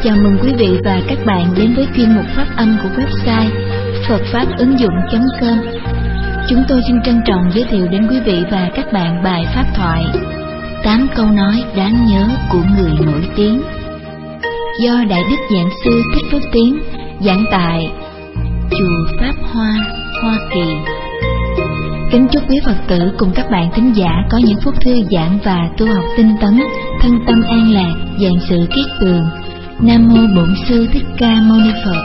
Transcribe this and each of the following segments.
Chào mừng quý vị và các bạn đến với chuyên mục phát âm của website phậtfápứng dụng.com. Chúng tôi xin trân trọng giới thiệu đến quý vị và các bạn bài pháp thoại 8 câu nói đáng nhớ của người nổi tiếng, do Đại Đức Giảng Sư Thích Phước Tiến giảng tại Chùa Pháp Hoa, Hoa Kỳ. Kính chúc quý Phật tử cùng các bạn thính giả có những phút thư giãn và tu học tinh tấn, thân tâm an lạc, vạn sự kiết tường. Nam mô Bổn Sư Thích Ca Mâu Ni Phật.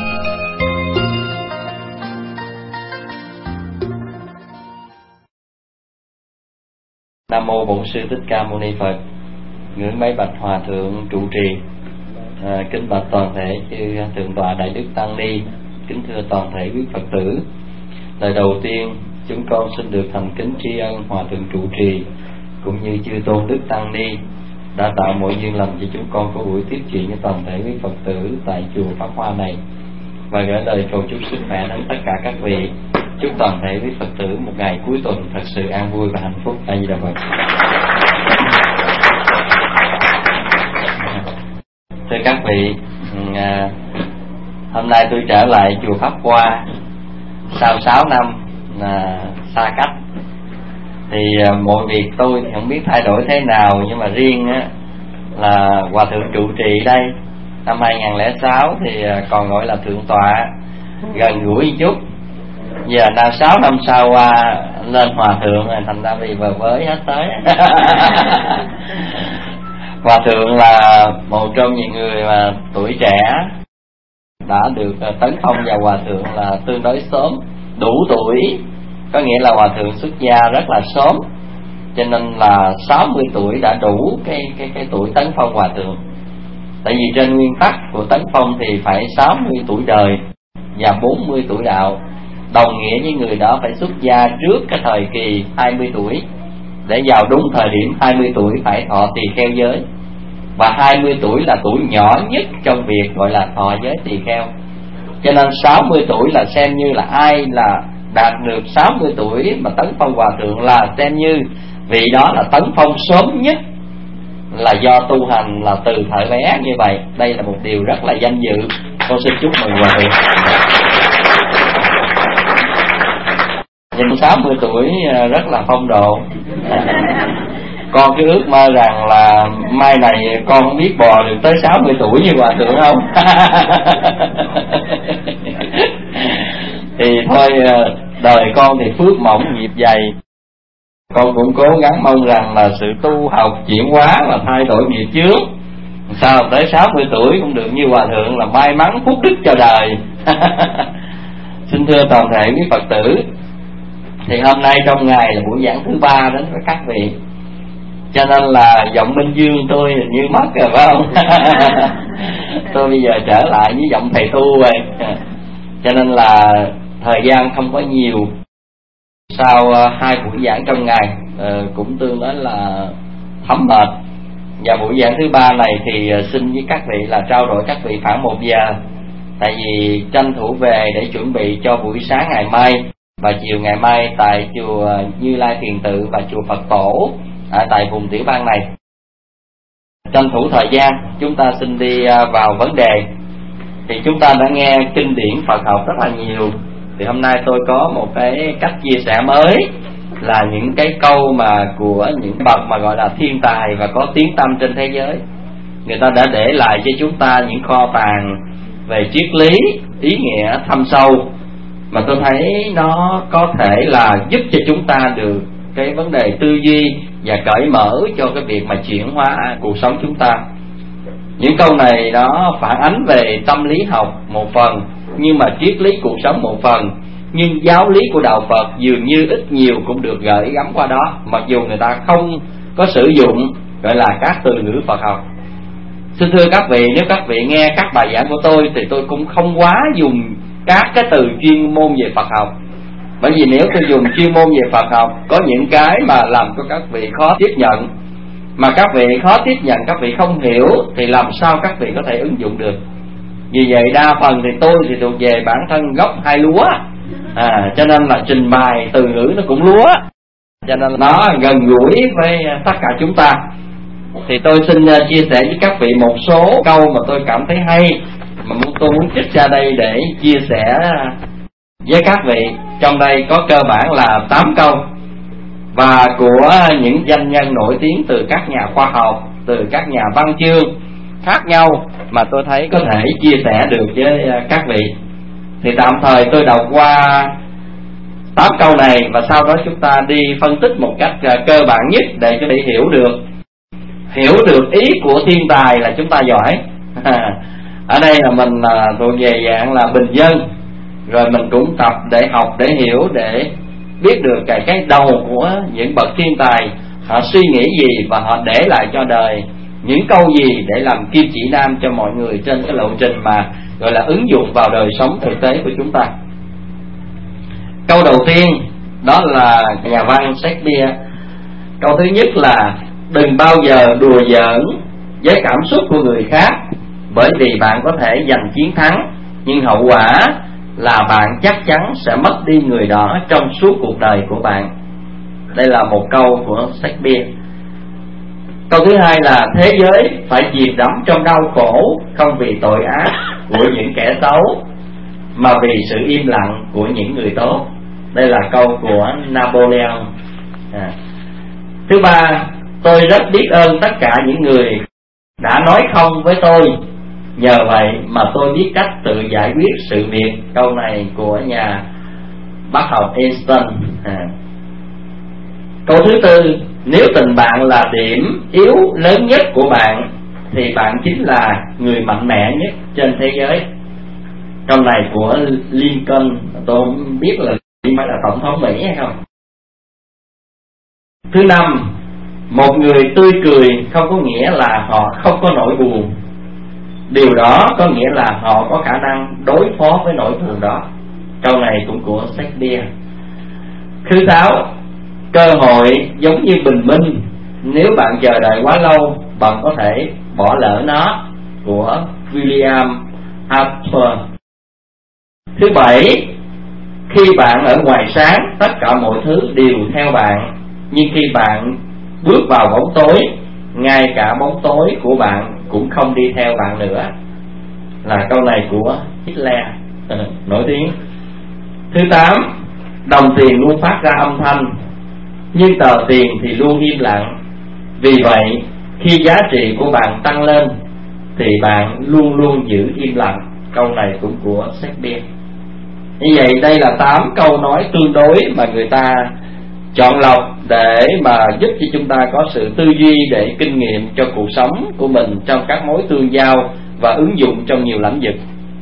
Nam mô Bổn Sư Thích Ca Mâu Ni Phật. Ngưỡng mấy bạch hòa thượng trụ trì, kính bạch toàn thể chư thượng tọa Đại Đức Tăng Ni, kính thưa toàn thể quý Phật tử. Lời đầu tiên, chúng con xin được thành kính tri ân hòa thượng trụ trì cũng như chư tôn đức Tăng Ni đã tạo mọi duyên lành cho chúng con có buổi tiếp chuyện với toàn thể quý Phật tử tại chùa Pháp Hoa này, và gửi lời cầu chúc sức khỏe đến tất cả các vị. Chúc toàn thể quý Phật tử một ngày cuối tuần thật sự an vui và hạnh phúc. A Di Đà Phật. Thưa các vị, hôm nay tôi trở lại chùa Pháp Hoa sau 6 năm xa cách. Thì mọi việc tôi thì không biết thay đổi thế nào, nhưng mà riêng là hòa thượng trụ trì đây năm 2006 thì còn gọi là thượng tọa, gần gũi một chút. Giờ nào 6 năm sau qua lên hòa thượng rồi, thành ra bị vờ với hết tới. Hòa thượng là một trong những người mà tuổi trẻ đã được tấn phong vào hòa thượng là tương đối sớm, đủ tuổi, có nghĩa là hòa thượng xuất gia rất là sớm, cho nên là 60 tuổi đã đủ cái tuổi tấn phong hòa thượng. Tại vì trên nguyên tắc của tấn phong thì phải 60 tuổi đời và 40 tuổi đạo, đồng nghĩa với người đó phải xuất gia trước cái thời kỳ 20 tuổi để vào đúng thời điểm 20 tuổi phải thọ tỳ kheo giới. Và 20 tuổi là tuổi nhỏ nhất trong việc gọi là thọ giới tỳ kheo. Cho nên 60 tuổi là xem như là ai là đạt được 60 tuổi mà tấn phong hòa thượng là xem như vị đó là tấn phong sớm nhất, là do tu hành là từ thời bé như vậy. Đây là một điều rất là danh dự. Con xin chúc mừng hòa thượng. Nhìn 60 tuổi rất là phong độ. Con cứ ước mơ rằng là mai này con không biết bò được tới 60 tuổi như hòa thượng không. Thì thôi, đời con thì phước mỏng nghiệp dày, con cũng cố gắng mong rằng là sự tu học chuyển hóa và thay đổi nghiệp chướng, sao tới 60 tuổi cũng được như hòa thượng là may mắn phúc đức cho đời. Xin thưa toàn thể quý Phật tử, thì hôm nay trong ngày là buổi giảng thứ 3 đến với các vị, cho nên là giọng Minh Dương tôi như mất rồi phải không? Tôi bây giờ trở lại với giọng thầy tu rồi, cho nên là thời gian không có nhiều. Sau 2 buổi giảng trong ngày cũng tương đối là thấm mệt, và buổi giảng thứ 3 này thì xin với các vị là trao đổi các vị khoảng 1 giờ, tại vì tranh thủ về để chuẩn bị cho buổi sáng ngày mai và chiều ngày mai tại chùa Như Lai Thiền Tự và chùa Phật Tổ tại vùng tiểu bang này. Tranh thủ thời gian, chúng ta xin đi vào vấn đề. Thì chúng ta đã nghe kinh điển Phật học rất là nhiều, thì hôm nay tôi có một cái cách chia sẻ mới, là những cái câu mà của những bậc mà gọi là thiên tài và có tiếng tăm trên thế giới. Người ta đã để lại cho chúng ta những kho tàng về triết lý, ý nghĩa thâm sâu, mà tôi thấy nó có thể là giúp cho chúng ta được cái vấn đề tư duy và cởi mở cho cái việc mà chuyển hóa cuộc sống chúng ta. Những câu này nó phản ánh về tâm lý học một phần, nhưng mà triết lý cuộc sống một phần, nhưng giáo lý của đạo Phật dường như ít nhiều cũng được gửi gắm qua đó, mặc dù người ta không có sử dụng gọi là các từ ngữ Phật học. Xin thưa các vị, nếu các vị nghe các bài giảng của tôi thì tôi cũng không quá dùng các cái từ chuyên môn về Phật học, bởi vì nếu tôi dùng chuyên môn về Phật học, có những cái mà làm cho các vị khó tiếp nhận, mà các vị khó tiếp nhận, các vị không hiểu, thì làm sao các vị có thể ứng dụng được. Vì vậy đa phần thì tôi thì thuộc về bản thân gốc hai lúa, cho nên là trình bày từ ngữ nó cũng lúa, cho nên nó gần gũi với tất cả chúng ta. Thì tôi xin chia sẻ với các vị một số câu mà tôi cảm thấy hay, mà tôi muốn trích ra đây để chia sẻ với các vị. Trong đây có cơ bản là 8 câu, và của những danh nhân nổi tiếng từ các nhà khoa học, từ các nhà văn chương khác nhau, mà tôi thấy có thể chia sẻ được với các vị. Thì tạm thời tôi đọc qua 8 câu này, và sau đó chúng ta đi phân tích một cách cơ bản nhất để có thể hiểu được ý của thiên tài là chúng ta giỏi. Ở đây là mình thuộc về dạng là bình dân, rồi mình cũng tập để học, để hiểu, để biết được cái đầu của những bậc thiên tài, họ suy nghĩ gì và họ để lại cho đời những câu gì để làm kim chỉ nam cho mọi người trên cái lộ trình mà gọi là ứng dụng vào đời sống thực tế của chúng ta. Câu đầu tiên đó là nhà văn Shakespeare. Câu thứ nhất là: đừng bao giờ đùa giỡn với cảm xúc của người khác, bởi vì bạn có thể giành chiến thắng, nhưng hậu quả là bạn chắc chắn sẽ mất đi người đó trong suốt cuộc đời của bạn. Đây là một câu của Shakespeare. Câu thứ hai là: thế giới phải chìm đắm trong đau khổ, không vì tội ác của những kẻ xấu, mà vì sự im lặng của những người tốt. Đây là câu của Napoleon. Thứ ba: tôi rất biết ơn tất cả những người đã nói không với tôi, nhờ vậy mà tôi biết cách tự giải quyết sự việc. Câu này của nhà bác học Einstein. Câu thứ tư: nếu tình bạn là điểm yếu lớn nhất của bạn, thì bạn chính là người mạnh mẽ nhất trên thế giới. Câu này của Lincoln. Tôi không biết là phải là tổng thống Mỹ hay không. Thứ năm: một người tươi cười không có nghĩa là họ không có nỗi buồn, điều đó có nghĩa là họ có khả năng đối phó với nỗi buồn đó. Câu này cũng của Shakespeare. Thứ sáu: cơ hội giống như bình minh, nếu bạn chờ đợi quá lâu, bạn có thể bỏ lỡ nó. Của William Arthur. Thứ bảy: khi bạn ở ngoài sáng, tất cả mọi thứ đều theo bạn, nhưng khi bạn bước vào bóng tối, ngay cả bóng tối của bạn cũng không đi theo bạn nữa. Là câu này của Hitler nổi tiếng. Thứ 8: đồng tiền luôn phát ra âm thanh, nhưng tờ tiền thì luôn im lặng. Vì vậy khi giá trị của bạn tăng lên, thì bạn luôn luôn giữ im lặng. Câu này cũng của Shakespeare. Như vậy đây là 8 câu nói tương đối mà người ta chọn lọc để mà giúp cho chúng ta có sự tư duy, để kinh nghiệm cho cuộc sống của mình trong các mối tương giao và ứng dụng trong nhiều lĩnh vực.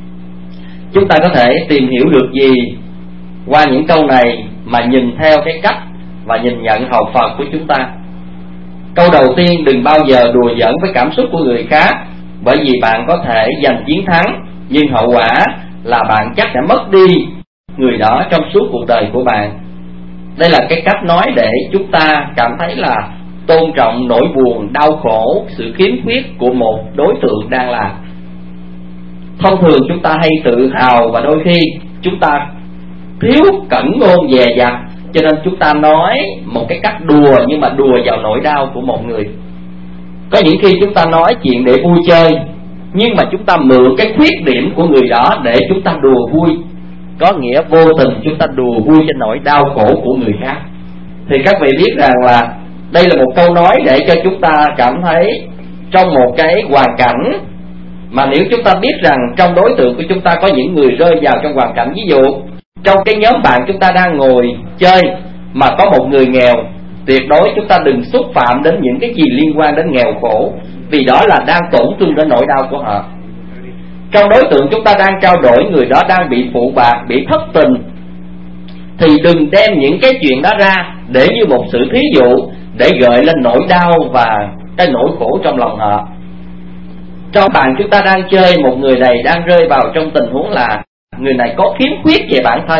Chúng ta có thể tìm hiểu được gì qua những câu này mà nhìn theo cái cách và nhìn nhận học Phật của chúng ta. Câu đầu tiên: đừng bao giờ đùa giỡn với cảm xúc của người khác, bởi vì bạn có thể giành chiến thắng, nhưng hậu quả là bạn chắc sẽ mất đi người đó trong suốt cuộc đời của bạn. Đây là cái cách nói để chúng ta cảm thấy là tôn trọng nỗi buồn, đau khổ, sự khiếm khuyết của một đối tượng đang là. Thông thường chúng ta hay tự hào, và đôi khi chúng ta thiếu cẩn ngôn dè dặt, cho nên chúng ta nói một cái cách đùa, nhưng mà đùa vào nỗi đau của một người. Có những khi chúng ta nói chuyện để vui chơi, nhưng mà chúng ta mượn cái khuyết điểm của người đó để chúng ta đùa vui, có nghĩa vô tình chúng ta đùa vui trên nỗi đau khổ của người khác. Thì các vị biết rằng là đây là một câu nói để cho chúng ta cảm thấy trong một cái hoàn cảnh mà nếu chúng ta biết rằng trong đối tượng của chúng ta có những người rơi vào trong hoàn cảnh, ví dụ trong cái nhóm bạn chúng ta đang ngồi chơi mà có một người nghèo, tuyệt đối chúng ta đừng xúc phạm đến những cái gì liên quan đến nghèo khổ, vì đó là đang tổn thương đến nỗi đau của họ. Trong đối tượng chúng ta đang trao đổi, người đó đang bị phụ bạc, bị thất tình, thì đừng đem những cái chuyện đó ra để như một sự thí dụ để gợi lên nỗi đau và cái nỗi khổ trong lòng họ. Trong bạn chúng ta đang chơi, một người này đang rơi vào trong tình huống là người này có khiếm khuyết về bản thân.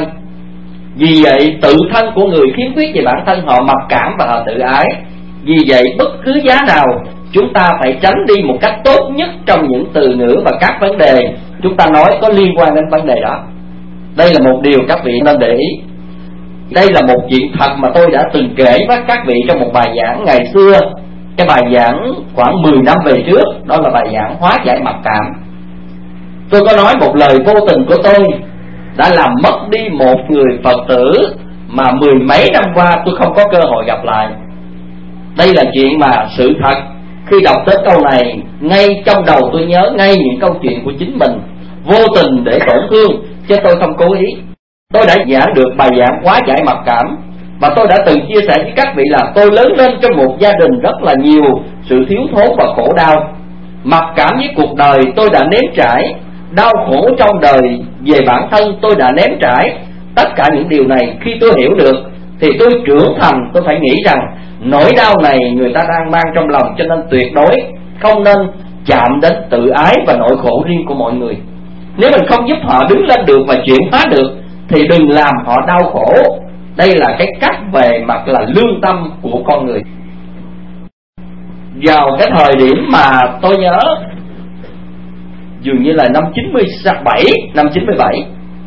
Vì vậy tự thân của người khiếm khuyết về bản thân, họ mặc cảm và họ tự ái. Vì vậy bất cứ giá nào chúng ta phải tránh đi một cách tốt nhất trong những từ ngữ và các vấn đề chúng ta nói có liên quan đến vấn đề đó. Đây là một điều các vị nên để ý. Đây là một chuyện thật mà tôi đã từng kể với các vị trong một bài giảng ngày xưa. cái bài giảng khoảng 10 năm về trước, đó là bài giảng hóa giải mặc cảm. Tôi có nói một lời vô tình của tôi đã làm mất đi một người Phật tử mà 10 mấy năm qua tôi không có cơ hội gặp lại. Đây là chuyện mà sự thật. Khi đọc tới câu này, ngay trong đầu tôi nhớ ngay những câu chuyện của chính mình, vô tình để tổn thương, chứ tôi không cố ý. Tôi đã giảng được bài giảng hóa giải mặc cảm, và tôi đã từng chia sẻ với các vị là tôi lớn lên trong một gia đình rất là nhiều sự thiếu thốn và khổ đau. Mặc cảm với cuộc đời tôi đã nếm trải, đau khổ trong đời về bản thân tôi đã nếm trải. Tất cả những điều này khi tôi hiểu được thì tôi trưởng thành. Tôi phải nghĩ rằng nỗi đau này người ta đang mang trong lòng, cho nên tuyệt đối không nên chạm đến tự ái và nỗi khổ riêng của mọi người. Nếu mình không giúp họ đứng lên được và chuyển hóa được thì đừng làm họ đau khổ. Đây là cái cách về mặt là lương tâm của con người. Vào cái thời điểm mà tôi nhớ dường như là năm 97,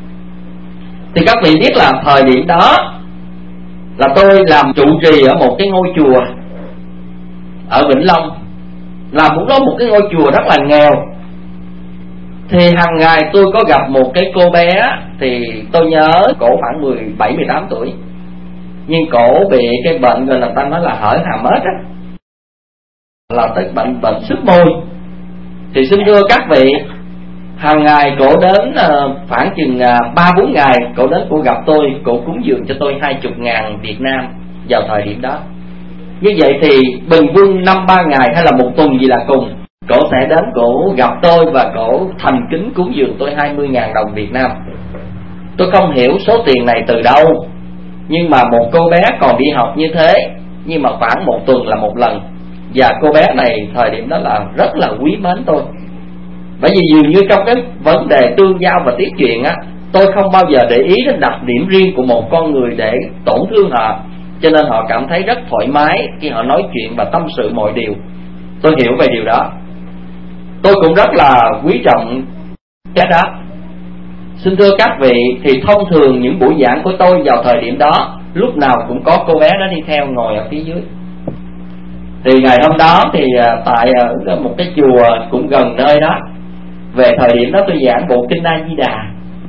thì các vị biết là thời điểm đó là tôi làm trụ trì ở một cái ngôi chùa ở Vĩnh Long. Làm cũng đó một cái ngôi chùa rất là nghèo. Thì hàng ngày tôi có gặp một cái cô bé, thì tôi nhớ cổ khoảng 17-18 tuổi, nhưng cổ bị cái bệnh gọi là ta nói là hở hàm ếch á, là tới bệnh xuất môi. Thì xin thưa các vị, hàng ngày cổ đến khoảng chừng 3-4 ngày cổ đến cổ gặp tôi, cổ cúng dường cho tôi 20.000 Việt Nam vào thời điểm đó. Như vậy thì bình quân 5-3 ngày hay là một tuần gì là cùng, cổ sẽ đến cổ gặp tôi và cổ thành kính cúng dường tôi 20.000 đồng Việt Nam. Tôi không hiểu số tiền này từ đâu, nhưng mà một cô bé còn đi học như thế, nhưng mà khoảng một tuần là một lần. Và cô bé này thời điểm đó là rất là quý mến tôi, bởi vì dường như trong cái vấn đề tương giao và tiếp chuyện á, tôi không bao giờ để ý đến đặc điểm riêng của một con người để tổn thương họ, cho nên họ cảm thấy rất thoải mái khi họ nói chuyện và tâm sự mọi điều. Tôi hiểu về điều đó. Tôi cũng rất là quý trọng cái đó. Xin thưa các vị, thì thông thường những buổi giảng của tôi vào thời điểm đó, lúc nào cũng có cô bé đó đi theo ngồi ở phía dưới. Thì ngày hôm đó thì tại ở một cái chùa cũng gần nơi đó, về thời điểm đó tôi giảng bộ Kinh A Di Đà.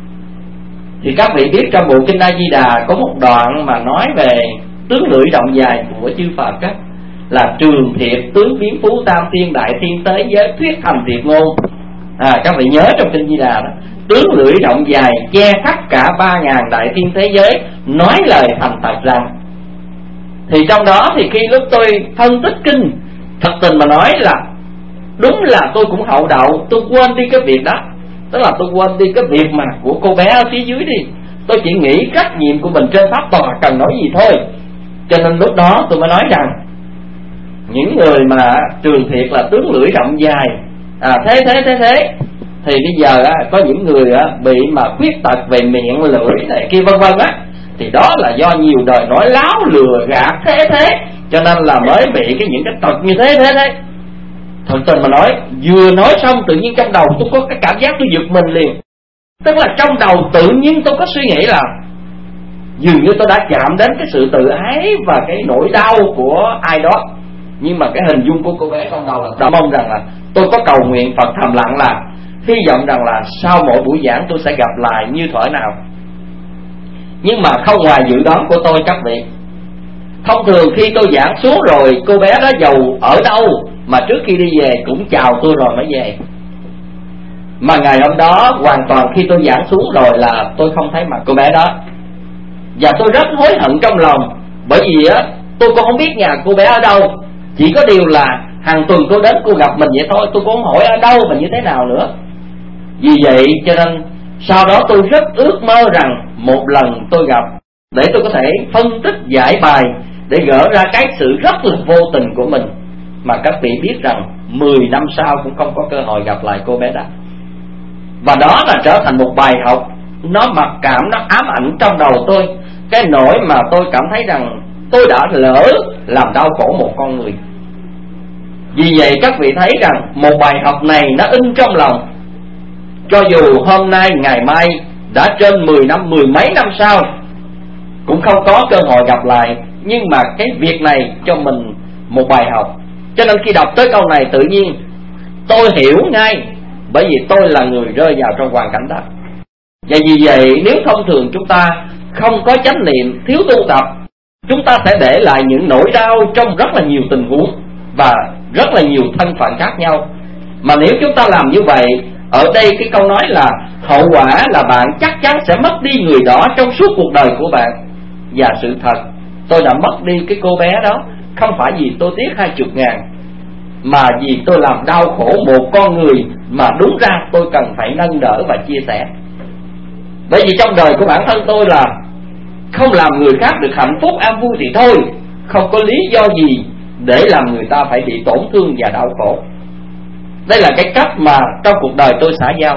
Thì các vị biết trong bộ Kinh A Di Đà có một đoạn mà nói về tướng lưỡi rộng dài của chư Phật á, là trường thiệt tướng biến phú tam thiên đại thiên tế giới thuyết thành thiệt ngôn. Các vị nhớ trong Kinh Di Đà đó, tướng lưỡi rộng dài che khắp cả 3.000 đại thiên thế giới, nói lời thành thật rằng. Thì trong đó thì khi lúc tôi phân tích kinh, thật tình mà nói là đúng là tôi cũng hậu đậu, tôi quên đi cái việc đó. Tức là tôi quên đi cái việc mà của cô bé ở phía dưới đi. Tôi chỉ nghĩ trách nhiệm của mình trên pháp tòa cần nói gì thôi. Cho nên lúc đó tôi mới nói rằng những người mà trường thiệt là tướng lưỡi rộng dài, thế thì bây giờ có những người bị mà khuyết tật về miệng lưỡi này kia vân vân á, thì đó là do nhiều đời nói láo lừa gạt thế, cho nên là mới bị những cái tật như thế. Thật tình mà nói, vừa nói xong tự nhiên trong đầu tôi có cái cảm giác tôi giật mình liền. Tức là trong đầu tự nhiên tôi có suy nghĩ là dường như tôi đã chạm đến cái sự tự ái và cái nỗi đau của ai đó. Nhưng mà cái hình dung của cô bé trong đầu là mong rằng là tôi có cầu nguyện Phật thầm lặng là hy vọng rằng là sau mỗi buổi giảng tôi sẽ gặp lại như thuở nào. Nhưng mà không ngoài dự đoán của tôi các vị. Thông thường khi tôi giảng xuống rồi, cô bé đó giàu ở đâu mà trước khi đi về cũng chào tôi rồi mới về. Mà ngày hôm đó hoàn toàn khi tôi giảng xuống rồi là tôi không thấy mặt cô bé đó. Và tôi rất hối hận trong lòng, bởi vì tôi cũng không biết nhà cô bé ở đâu. Chỉ có điều là hàng tuần cô đến cô gặp mình vậy thôi, tôi cũng không hỏi ở đâu và như thế nào nữa. Vì vậy cho nên sau đó tôi rất ước mơ rằng một lần tôi gặp, để tôi có thể phân tích giải bài, để gỡ ra cái sự rất là vô tình của mình. Mà các vị biết rằng 10 năm sau cũng không có cơ hội gặp lại cô bé đó. Và đó là trở thành một bài học, nó mặc cảm, nó ám ảnh trong đầu tôi. Cái nỗi mà tôi cảm thấy rằng tôi đã lỡ làm đau khổ một con người. Vì vậy các vị thấy rằng một bài học này nó in trong lòng. Cho dù hôm nay, ngày mai đã trên 10 năm, 10 mấy năm sau cũng không có cơ hội gặp lại, nhưng mà cái việc này cho mình một bài học. Cho nên khi đọc tới câu này tự nhiên tôi hiểu ngay, bởi vì tôi là người rơi vào trong hoàn cảnh đó. Và vì vậy nếu thông thường chúng ta không có chánh niệm, thiếu tu tập, chúng ta sẽ để lại những nỗi đau trong rất là nhiều tình huống và rất là nhiều thân phận khác nhau. Mà nếu chúng ta làm như vậy, ở đây cái câu nói là hậu quả là bạn chắc chắn sẽ mất đi người đó trong suốt cuộc đời của bạn. Và sự thật, tôi đã mất đi cái cô bé đó không phải vì tôi tiếc 20.000, mà vì tôi làm đau khổ một con người mà đúng ra tôi cần phải nâng đỡ và chia sẻ. Bởi vì trong đời của bản thân tôi là không làm người khác được hạnh phúc an vui thì thôi, không có lý do gì để làm người ta phải bị tổn thương và đau khổ. Đây là cái cách mà trong cuộc đời tôi xã giao.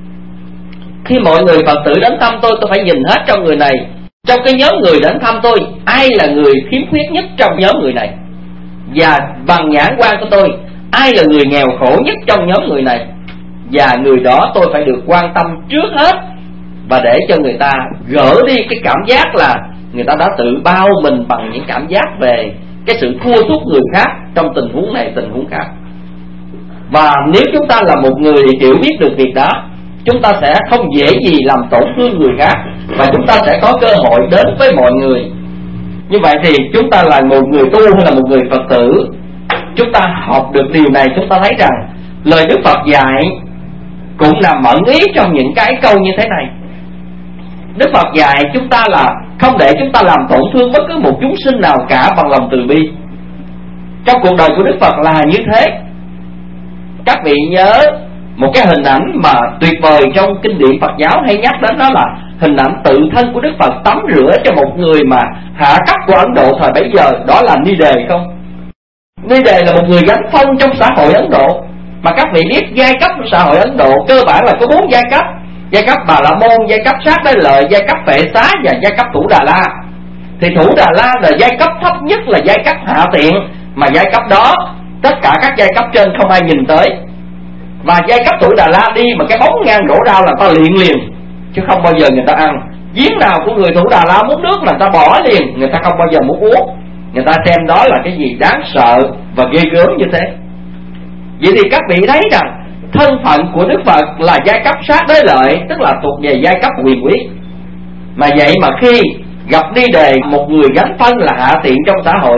Khi mọi người Phật tử đến thăm tôi phải nhìn hết trong người này, trong cái nhóm người đến thăm tôi, ai là người khiếm khuyết nhất trong nhóm người này, và bằng nhãn quan của tôi, ai là người nghèo khổ nhất trong nhóm người này. Và người đó tôi phải được quan tâm trước hết, và để cho người ta gỡ đi cái cảm giác là người ta đã tự bao mình bằng những cảm giác về cái sự thua sút người khác trong tình huống này tình huống khác. Và nếu chúng ta là một người hiểu biết được việc đó, chúng ta sẽ không dễ gì làm tổn thương người khác, và chúng ta sẽ có cơ hội đến với mọi người. Như vậy thì chúng ta là một người tu hay là một người Phật tử, chúng ta học được điều này, chúng ta thấy rằng lời Đức Phật dạy cũng nằm ẩn ý trong những cái câu như thế này. Đức Phật dạy chúng ta là không để chúng ta làm tổn thương bất cứ một chúng sinh nào cả bằng lòng từ bi. Trong cuộc đời của Đức Phật là như thế. Các vị nhớ một cái hình ảnh mà tuyệt vời trong kinh điển Phật giáo hay nhắc đến, đó là hình ảnh tự thân của Đức Phật tắm rửa cho một người mà hạ cấp của Ấn Độ thời bấy giờ, đó là Ni Đề không? Ni Đề là một người gánh phong trong xã hội Ấn Độ. Mà các vị biết giai cấp của xã hội Ấn Độ cơ bản là có 4 giai cấp: giai cấp Bà La Môn, giai cấp Sát Đế Lợi, giai cấp Phệ Xá và giai cấp Thủ Đà La. Thì Thủ Đà La là giai cấp thấp nhất, là giai cấp hạ tiện, mà giai cấp đó tất cả các giai cấp trên không ai nhìn tới. Và giai cấp Thủ Đà La đi mà cái bóng ngang rổ rau là ta liền, chứ không bao giờ người ta ăn. Giếng nào của người Thủ Đà La muốn nước là ta bỏ liền, người ta không bao giờ muốn uống. Người ta xem đó là cái gì đáng sợ và ghê gớm như thế. Vậy thì các vị thấy rằng thân phận của Đức Phật là giai cấp Sát Đế Lợi, tức là thuộc về giai cấp quyền quý. Mà vậy mà khi gặp Ni Đề, một người gánh phân là hạ tiện trong xã hội,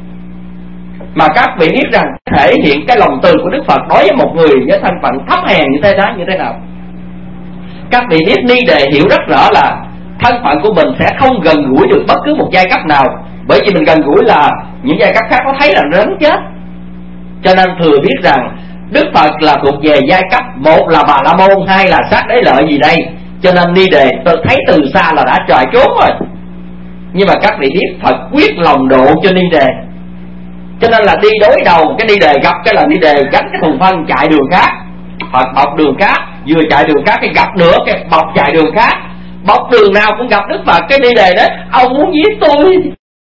mà các vị biết rằng thể hiện cái lòng từ của Đức Phật đối với một người với thân phận thấp hèn như thế đó như thế nào. Các vị biết Ni Đề hiểu rất rõ là thân phận của mình sẽ không gần gũi được bất cứ một giai cấp nào, bởi vì mình gần gũi là những giai cấp khác có thấy là rắn chết. Cho nên thừa biết rằng Đức Phật là thuộc về giai cấp, một là Bà La Môn, hai là Sát Đế Lợi gì đây. Cho nên Ni Đề tôi thấy từ xa là đã chạy trốn rồi. Nhưng mà các vị biết Phật quyết lòng độ cho Ni Đề, cho nên là đi đối đầu cái Ni Đề gặp cái là Ni Đề gánh cái thùng phân chạy đường khác, Phật bọc đường khác, vừa chạy đường khác cái gặp nữa cái bọc chạy đường khác, bọc đường nào cũng gặp Đức Phật. Cái Ni Đề đó, ông muốn giết tôi.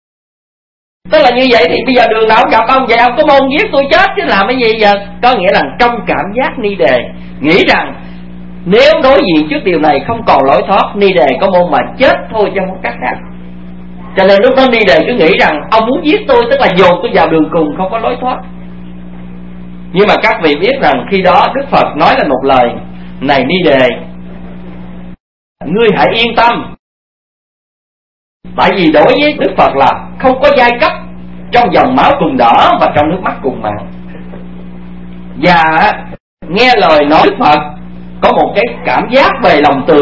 Tức là như vậy thì bây giờ đường nào cũng gặp ông, vậy ông có môn giết tôi chết chứ làm cái gì giờ. Có nghĩa là trong cảm giác Ni Đề nghĩ rằng nếu đối diện trước điều này không còn lối thoát, Ni Đề có môn mà chết thôi chứ không có cách khác. Cho nên lúc đó Ni Đề cứ nghĩ rằng ông muốn giết tôi, tức là dồn tôi vào đường cùng, không có lối thoát. Nhưng mà các vị biết rằng khi đó Đức Phật nói là một lời: này Ni Đề, ngươi hãy yên tâm. Tại vì đối với Đức Phật là không có giai cấp trong dòng máu cùng đỏ và trong nước mắt cùng mặn. Và nghe lời nói Đức Phật có một cái cảm giác về lòng từ.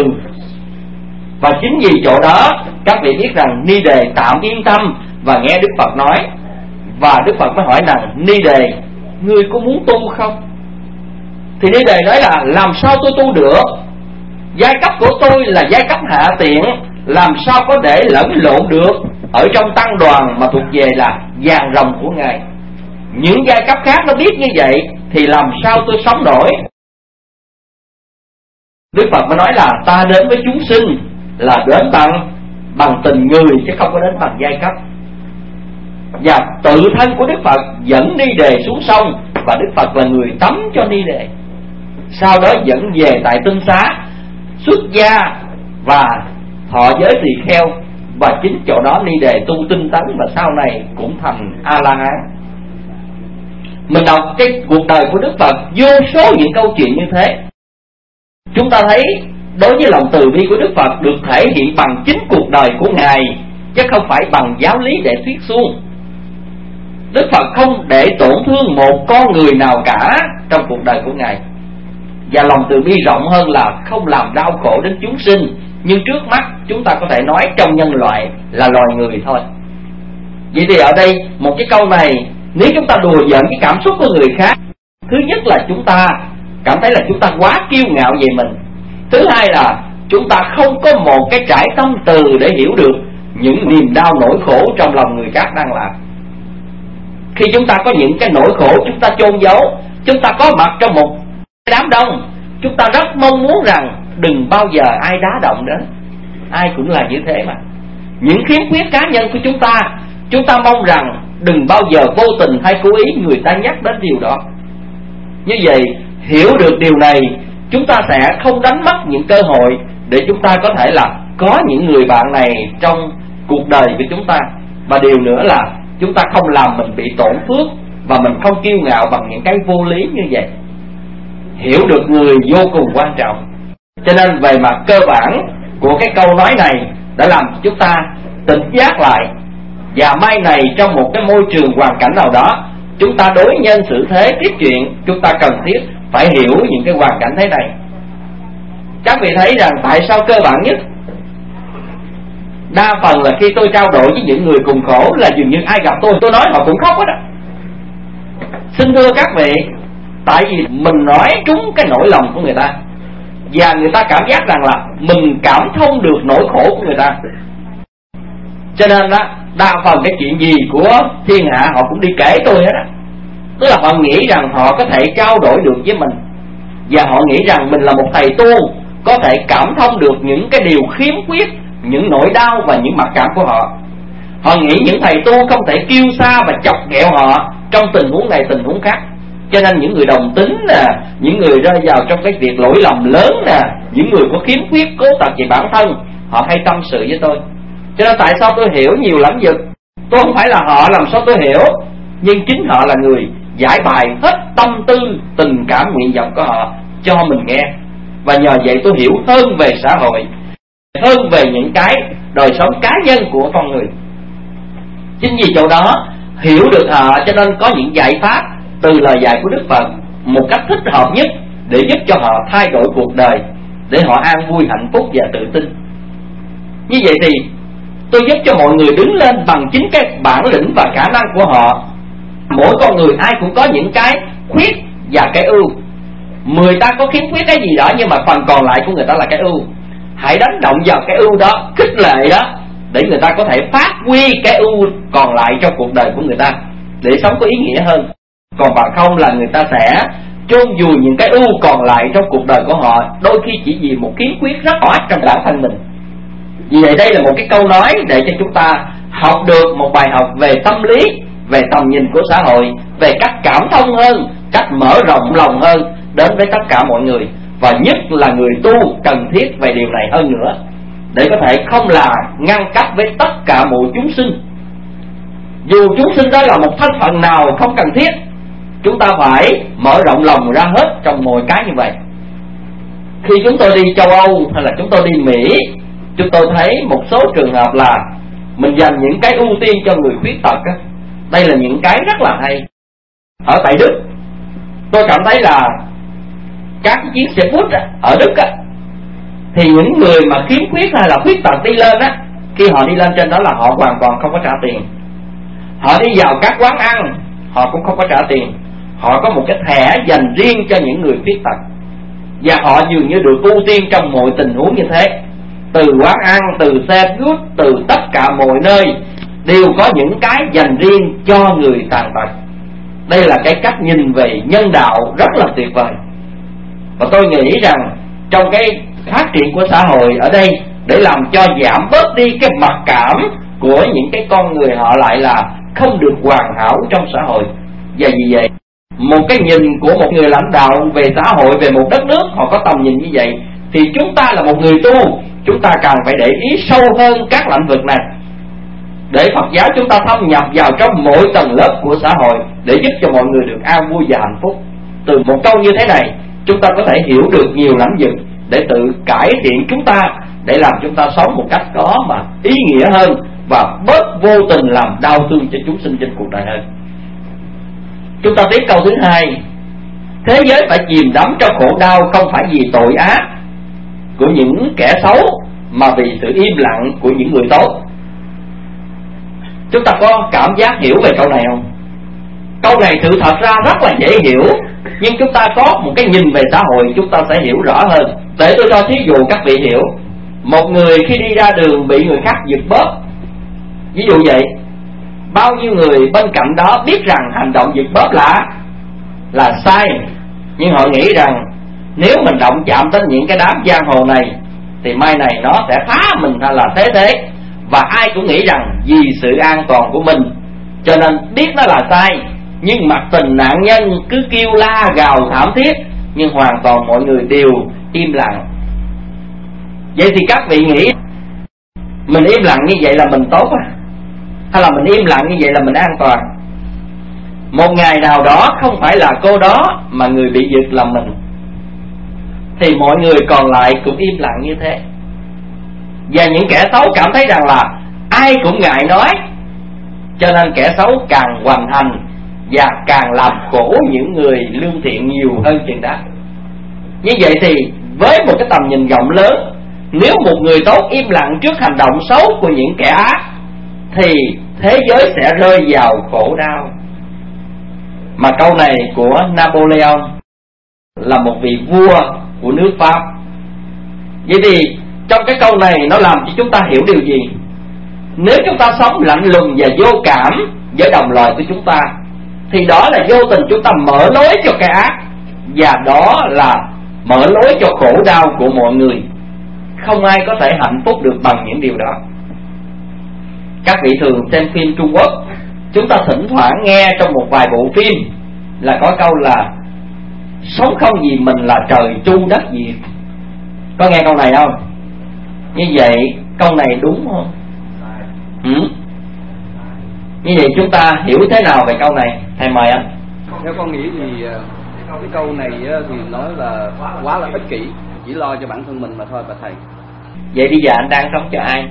Và chính vì chỗ đó các vị biết rằng Ni Đề tạm yên tâm và nghe Đức Phật nói. Và Đức Phật mới hỏi rằng: Ni Đề, ngươi có muốn tu không? Thì Ni Đề nói là làm sao tôi tu được? Giai cấp của tôi là giai cấp hạ tiện, làm sao có để lẫn lộn được ở trong tăng đoàn mà thuộc về là vàng rồng của Ngài. Những giai cấp khác nó biết như vậy thì làm sao tôi sống nổi? Đức Phật mới nói là ta đến với chúng sinh là đến bằng tình người chứ không có đến bằng giai cấp. Và tự thân của Đức Phật dẫn Ni Đề xuống sông, và Đức Phật là người tắm cho Ni Đề. Sau đó dẫn về tại Tinh Xá, xuất gia và thọ giới tỳ kheo. Và chính chỗ đó Ni Đề tu tinh tấn và sau này cũng thành A-la-hán. Mình đọc cái cuộc đời của Đức Phật, vô số những câu chuyện như thế, chúng ta thấy đối với lòng từ bi của Đức Phật được thể hiện bằng chính cuộc đời của Ngài, chứ không phải bằng giáo lý để thuyết suông. Đức Phật không để tổn thương một con người nào cả trong cuộc đời của Ngài. Và lòng từ bi rộng hơn là không làm đau khổ đến chúng sinh, nhưng trước mắt chúng ta có thể nói trong nhân loại là loài người thôi. Vậy thì ở đây một cái câu này, nếu chúng ta đùa giỡn cái cảm xúc của người khác, thứ nhất là chúng ta cảm thấy là chúng ta quá kiêu ngạo về mình. Thứ hai là chúng ta không có một cái trải tâm từ để hiểu được những niềm đau nỗi khổ trong lòng người khác đang làm. Khi chúng ta có những cái nỗi khổ chúng ta chôn giấu, chúng ta có mặt trong một đám đông, chúng ta rất mong muốn rằng đừng bao giờ ai đá động đến. Ai cũng là như thế mà. Những khiếm khuyết cá nhân của chúng ta mong rằng đừng bao giờ vô tình hay cố ý người ta nhắc đến điều đó. Như vậy, hiểu được điều này, chúng ta sẽ không đánh mất những cơ hội để chúng ta có thể là có những người bạn này trong cuộc đời của chúng ta. Và điều nữa là chúng ta không làm mình bị tổn phước, và mình không kiêu ngạo bằng những cái vô lý như vậy. Hiểu được người vô cùng quan trọng. Cho nên về mặt cơ bản của cái câu nói này đã làm chúng ta tỉnh giác lại. Và mai này trong một cái môi trường hoàn cảnh nào đó, chúng ta đối nhân xử thế tiếp chuyện, chúng ta cần thiết phải hiểu những cái hoàn cảnh thế này. Các vị thấy rằng tại sao cơ bản nhất, đa phần là khi tôi trao đổi với những người cùng khổ là dường như ai gặp tôi nói họ cũng khóc hết á. Xin thưa các vị, tại vì mình nói trúng cái nỗi lòng của người ta, và người ta cảm giác rằng là mình cảm thông được nỗi khổ của người ta. Cho nên đó, đa phần cái chuyện gì của thiên hạ họ cũng đi kể tôi hết á. Tức là họ nghĩ rằng họ có thể trao đổi được với mình, và họ nghĩ rằng mình là một thầy tu có thể cảm thông được những cái điều khiếm khuyết, những nỗi đau và những mặc cảm của họ. Họ nghĩ những thầy tu không thể kiêu sa và chọc ghẹo họ trong tình huống này tình huống khác. Cho nên những người đồng tính nè, những người rơi vào trong cái việc lỗi lầm lớn nè, những người có khiếm khuyết cố tật về bản thân, họ hay tâm sự với tôi. Cho nên tại sao tôi hiểu nhiều lắm vực, tôi không phải là họ làm sao tôi hiểu, nhưng chính họ là người giải bài hết tâm tư, tình cảm, nguyện vọng của họ cho mình nghe. Và nhờ vậy tôi hiểu hơn về xã hội, hơn về những cái đời sống cá nhân của con người. Chính vì chỗ đó hiểu được họ, cho nên có những giải pháp từ lời dạy của Đức Phật một cách thích hợp nhất để giúp cho họ thay đổi cuộc đời, để họ an vui, hạnh phúc và tự tin. Như vậy thì tôi giúp cho mọi người đứng lên bằng chính cái bản lĩnh và khả năng của họ. Mỗi con người ai cũng có những cái khuyết và cái ưu. Người ta có khiếm khuyết cái gì đó, nhưng mà phần còn lại của người ta là cái ưu. Hãy đánh động vào cái ưu đó, khích lệ đó, để người ta có thể phát huy cái ưu còn lại trong cuộc đời của người ta, để sống có ý nghĩa hơn. Còn bằng không là người ta sẽ chôn vùi những cái ưu còn lại trong cuộc đời của họ, đôi khi chỉ vì một khiếm khuyết rất nhỏ trong bản thân mình. Vì vậy đây là một cái câu nói để cho chúng ta học được một bài học về tâm lý, về tầm nhìn của xã hội, về cách cảm thông hơn, cách mở rộng lòng hơn đến với tất cả mọi người. Và nhất là người tu cần thiết về điều này hơn nữa, để có thể không là ngăn cách với tất cả mọi chúng sinh. Dù chúng sinh đó là một thân phận nào không cần thiết, chúng ta phải mở rộng lòng ra hết trong mọi cái như vậy. Khi chúng tôi đi châu Âu hay là chúng tôi đi Mỹ, chúng tôi thấy một số trường hợp là mình dành những cái ưu tiên cho người khuyết tật á. Đây là những cái rất là hay. Ở tại Đức, tôi cảm thấy là các cái chuyến xe bus ở Đức á, thì những người mà khiếm khuyết hay là khuyết tật đi lên á, khi họ đi lên trên đó là họ hoàn toàn không có trả tiền. Họ đi vào các quán ăn, họ cũng không có trả tiền. Họ có một cái thẻ dành riêng cho những người khuyết tật, và họ dường như được ưu tiên trong mọi tình huống như thế. Từ quán ăn, từ xe buýt, từ tất cả mọi nơi đều có những cái dành riêng cho người tàn tật. Đây là cái cách nhìn về nhân đạo rất là tuyệt vời. Và tôi nghĩ rằng trong cái phát triển của xã hội ở đây, để làm cho giảm bớt đi cái mặc cảm của những cái con người họ lại là không được hoàn hảo trong xã hội. Và vì vậy, một cái nhìn của một người lãnh đạo về xã hội, về một đất nước, họ có tầm nhìn như vậy, thì chúng ta là một người tu, chúng ta càng phải để ý sâu hơn các lĩnh vực này, để Phật giáo chúng ta thâm nhập vào trong mỗi tầng lớp của xã hội, để giúp cho mọi người được an vui và hạnh phúc. Từ một câu như thế này, chúng ta có thể hiểu được nhiều lãnh vực để tự cải thiện chúng ta, để làm chúng ta sống một cách có mà ý nghĩa hơn, và bớt vô tình làm đau thương cho chúng sinh trên cuộc đời hơn. Chúng ta tiếp câu thứ hai: thế giới phải chìm đắm trong khổ đau không phải vì tội ác của những kẻ xấu, mà vì sự im lặng của những người tốt. Chúng ta có cảm giác hiểu về câu này không? Câu này sự thật ra rất là dễ hiểu, nhưng chúng ta có một cái nhìn về xã hội chúng ta sẽ hiểu rõ hơn. Để tôi cho thí dụ các vị hiểu. Một người khi đi ra đường bị người khác giật bóp, ví dụ vậy, bao nhiêu người bên cạnh đó biết rằng hành động giật bóp là sai, nhưng họ nghĩ rằng nếu mình động chạm đến những cái đám giang hồ này thì mai này nó sẽ phá mình hay là thế. Và ai cũng nghĩ rằng vì sự an toàn của mình cho nên biết nó là sai, nhưng mặt tình nạn nhân cứ kêu la gào thảm thiết, nhưng hoàn toàn mọi người đều im lặng. Vậy thì các vị nghĩ mình im lặng như vậy là mình tốt hay là mình im lặng như vậy là mình an toàn? Một ngày nào đó không phải là cô đó mà người bị giật là mình, thì mọi người còn lại cũng im lặng như thế. Và những kẻ xấu cảm thấy rằng là ai cũng ngại nói, cho nên kẻ xấu càng hoành hành và càng làm khổ những người lương thiện nhiều hơn chừng đó. Như vậy thì với một cái tầm nhìn rộng lớn, nếu một người tốt im lặng trước hành động xấu của những kẻ ác thì thế giới sẽ rơi vào khổ đau. Mà câu này của Napoleon là một vị vua của nước Pháp. Vậy thì trong cái câu này nó làm cho chúng ta hiểu điều gì? Nếu chúng ta sống lạnh lùng và vô cảm với đồng loại của chúng ta, thì đó là vô tình chúng ta mở lối cho cái ác, và đó là mở lối cho khổ đau của mọi người. Không ai có thể hạnh phúc được bằng những điều đó. Các vị thường xem phim Trung Quốc, chúng ta thỉnh thoảng nghe trong một vài bộ phim là có câu là sống không vì mình là trời tru đất diệt. Có nghe câu này không? Như vậy câu này đúng không? Như vậy chúng ta hiểu thế nào về câu này? Thầy mời anh. Theo con nghĩ thì cái câu này thì nói là quá là ích kỷ, chỉ lo cho bản thân mình mà thôi bà thầy. Vậy bây giờ anh đang sống cho ai?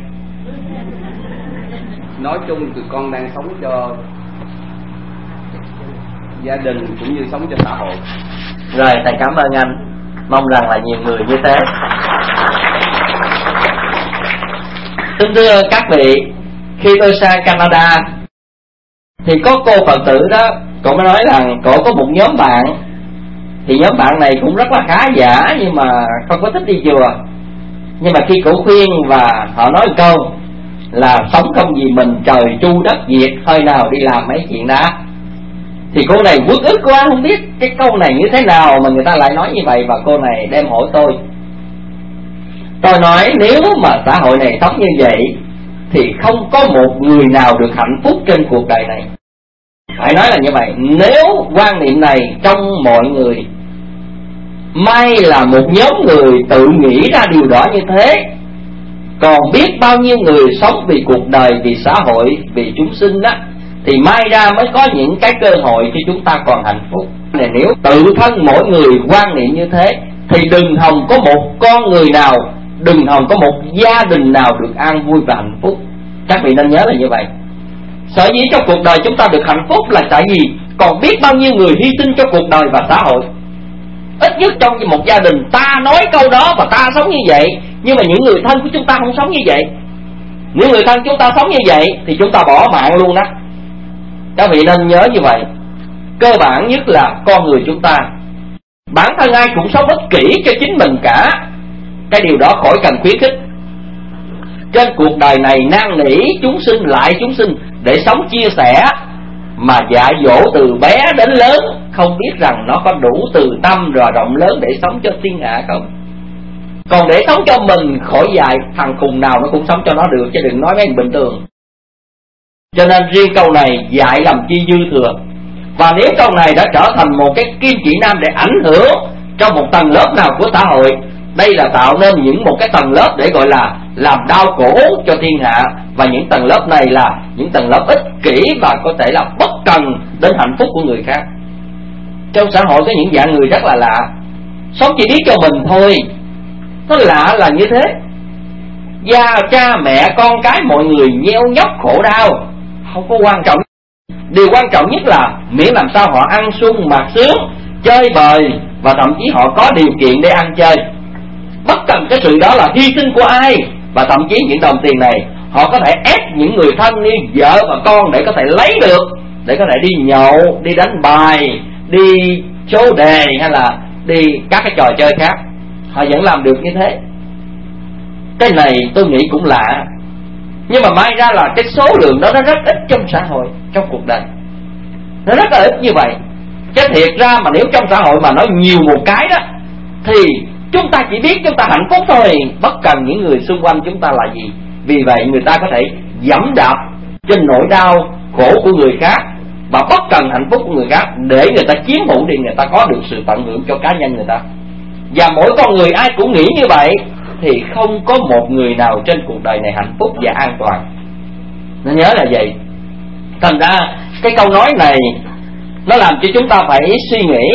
Nói chung thì con đang sống cho gia đình cũng như sống cho xã hội. Rồi, thầy cảm ơn anh. Mong rằng là nhiều người như thế. Xin thưa các vị, khi tôi sang Canada thì có cô Phật tử đó, cô mới nói rằng cô có một nhóm bạn. Thì nhóm bạn này cũng rất là khá giả, nhưng mà không có thích đi chùa. Nhưng mà khi cô khuyên và họ nói một câu là sống không vì mình trời tru đất diệt, hơi nào đi làm mấy chuyện đó, thì cô này uất ức quá, không biết cái câu này như thế nào mà người ta lại nói như vậy. Và cô này đem hỏi tôi. Tôi nói nếu mà xã hội này sống như vậy thì không có một người nào được hạnh phúc trên cuộc đời này. Phải nói là như vậy. Nếu quan niệm này trong mọi người, may là một nhóm người tự nghĩ ra điều đó như thế, còn biết bao nhiêu người sống vì cuộc đời, vì xã hội, vì chúng sinh đó, thì may ra mới có những cái cơ hội khi chúng ta còn hạnh phúc. Này, nếu tự thân mỗi người quan niệm như thế thì đừng hòng có một con người nào, đừng hòng có một gia đình nào được an vui và hạnh phúc. Các vị nên nhớ là như vậy. Sở dĩ trong cuộc đời chúng ta được hạnh phúc là tại vì còn biết bao nhiêu người hy sinh cho cuộc đời và xã hội. Ít nhất trong một gia đình ta nói câu đó và ta sống như vậy, nhưng mà những người thân của chúng ta không sống như vậy. Nếu người thân chúng ta sống như vậy thì chúng ta bỏ mạng luôn đó. Các vị nên nhớ như vậy. Cơ bản nhất là con người chúng ta, bản thân ai cũng sống ích kỷ cho chính mình cả. Cái điều đó khỏi cần khuyến khích. Trên cuộc đời này năn nỉ chúng sinh lại chúng sinh để sống chia sẻ, mà dạy dỗ từ bé đến lớn, không biết rằng nó có đủ từ tâm và rộng lớn để sống cho thiên hạ không? Còn để sống cho mình khỏi dạy, thằng khùng nào nó cũng sống cho nó được, chứ đừng nói mấy bình thường. Cho nên riêng câu này dạy làm chi dư thừa. Và nếu câu này đã trở thành một cái kim chỉ nam để ảnh hưởng trong một tầng lớp nào của xã hội, đây là tạo nên một cái tầng lớp để gọi là làm đau khổ cho thiên hạ. Và những tầng lớp này là những tầng lớp ích kỷ và có thể là bất cần đến hạnh phúc của người khác. Trong xã hội có những dạng người rất là lạ, sống chỉ biết cho mình thôi. Nó lạ là như thế. Cha mẹ con cái mọi người nheo nhóc khổ đau không có quan trọng. Điều quan trọng nhất là miễn làm sao họ ăn sung mặc sướng, chơi bời, và thậm chí họ có điều kiện để ăn chơi. Bất cần cái sự đó là hy sinh của ai. Và thậm chí những đồng tiền này họ có thể ép những người thân như vợ và con để có thể lấy được, để có thể đi nhậu, đi đánh bài, đi số đề, hay là đi các cái trò chơi khác. Họ vẫn làm được như thế. Cái này tôi nghĩ cũng lạ. Nhưng mà may ra là cái số lượng đó nó rất ít trong xã hội, trong cuộc đời. Nó rất là ít như vậy. Chứ thiệt ra mà nếu trong xã hội mà nói nhiều một cái đó, thì chúng ta chỉ biết chúng ta hạnh phúc thôi, bất cần những người xung quanh chúng ta là gì. Vì vậy người ta có thể giẫm đạp trên nỗi đau khổ của người khác, và bất cần hạnh phúc của người khác để người ta chiếm hữu đi, người ta có được sự tận hưởng cho cá nhân người ta. Và mỗi con người ai cũng nghĩ như vậy, thì không có một người nào trên cuộc đời này hạnh phúc và an toàn. Nó nhớ là vậy. Thành ra cái câu nói này nó làm cho chúng ta phải suy nghĩ.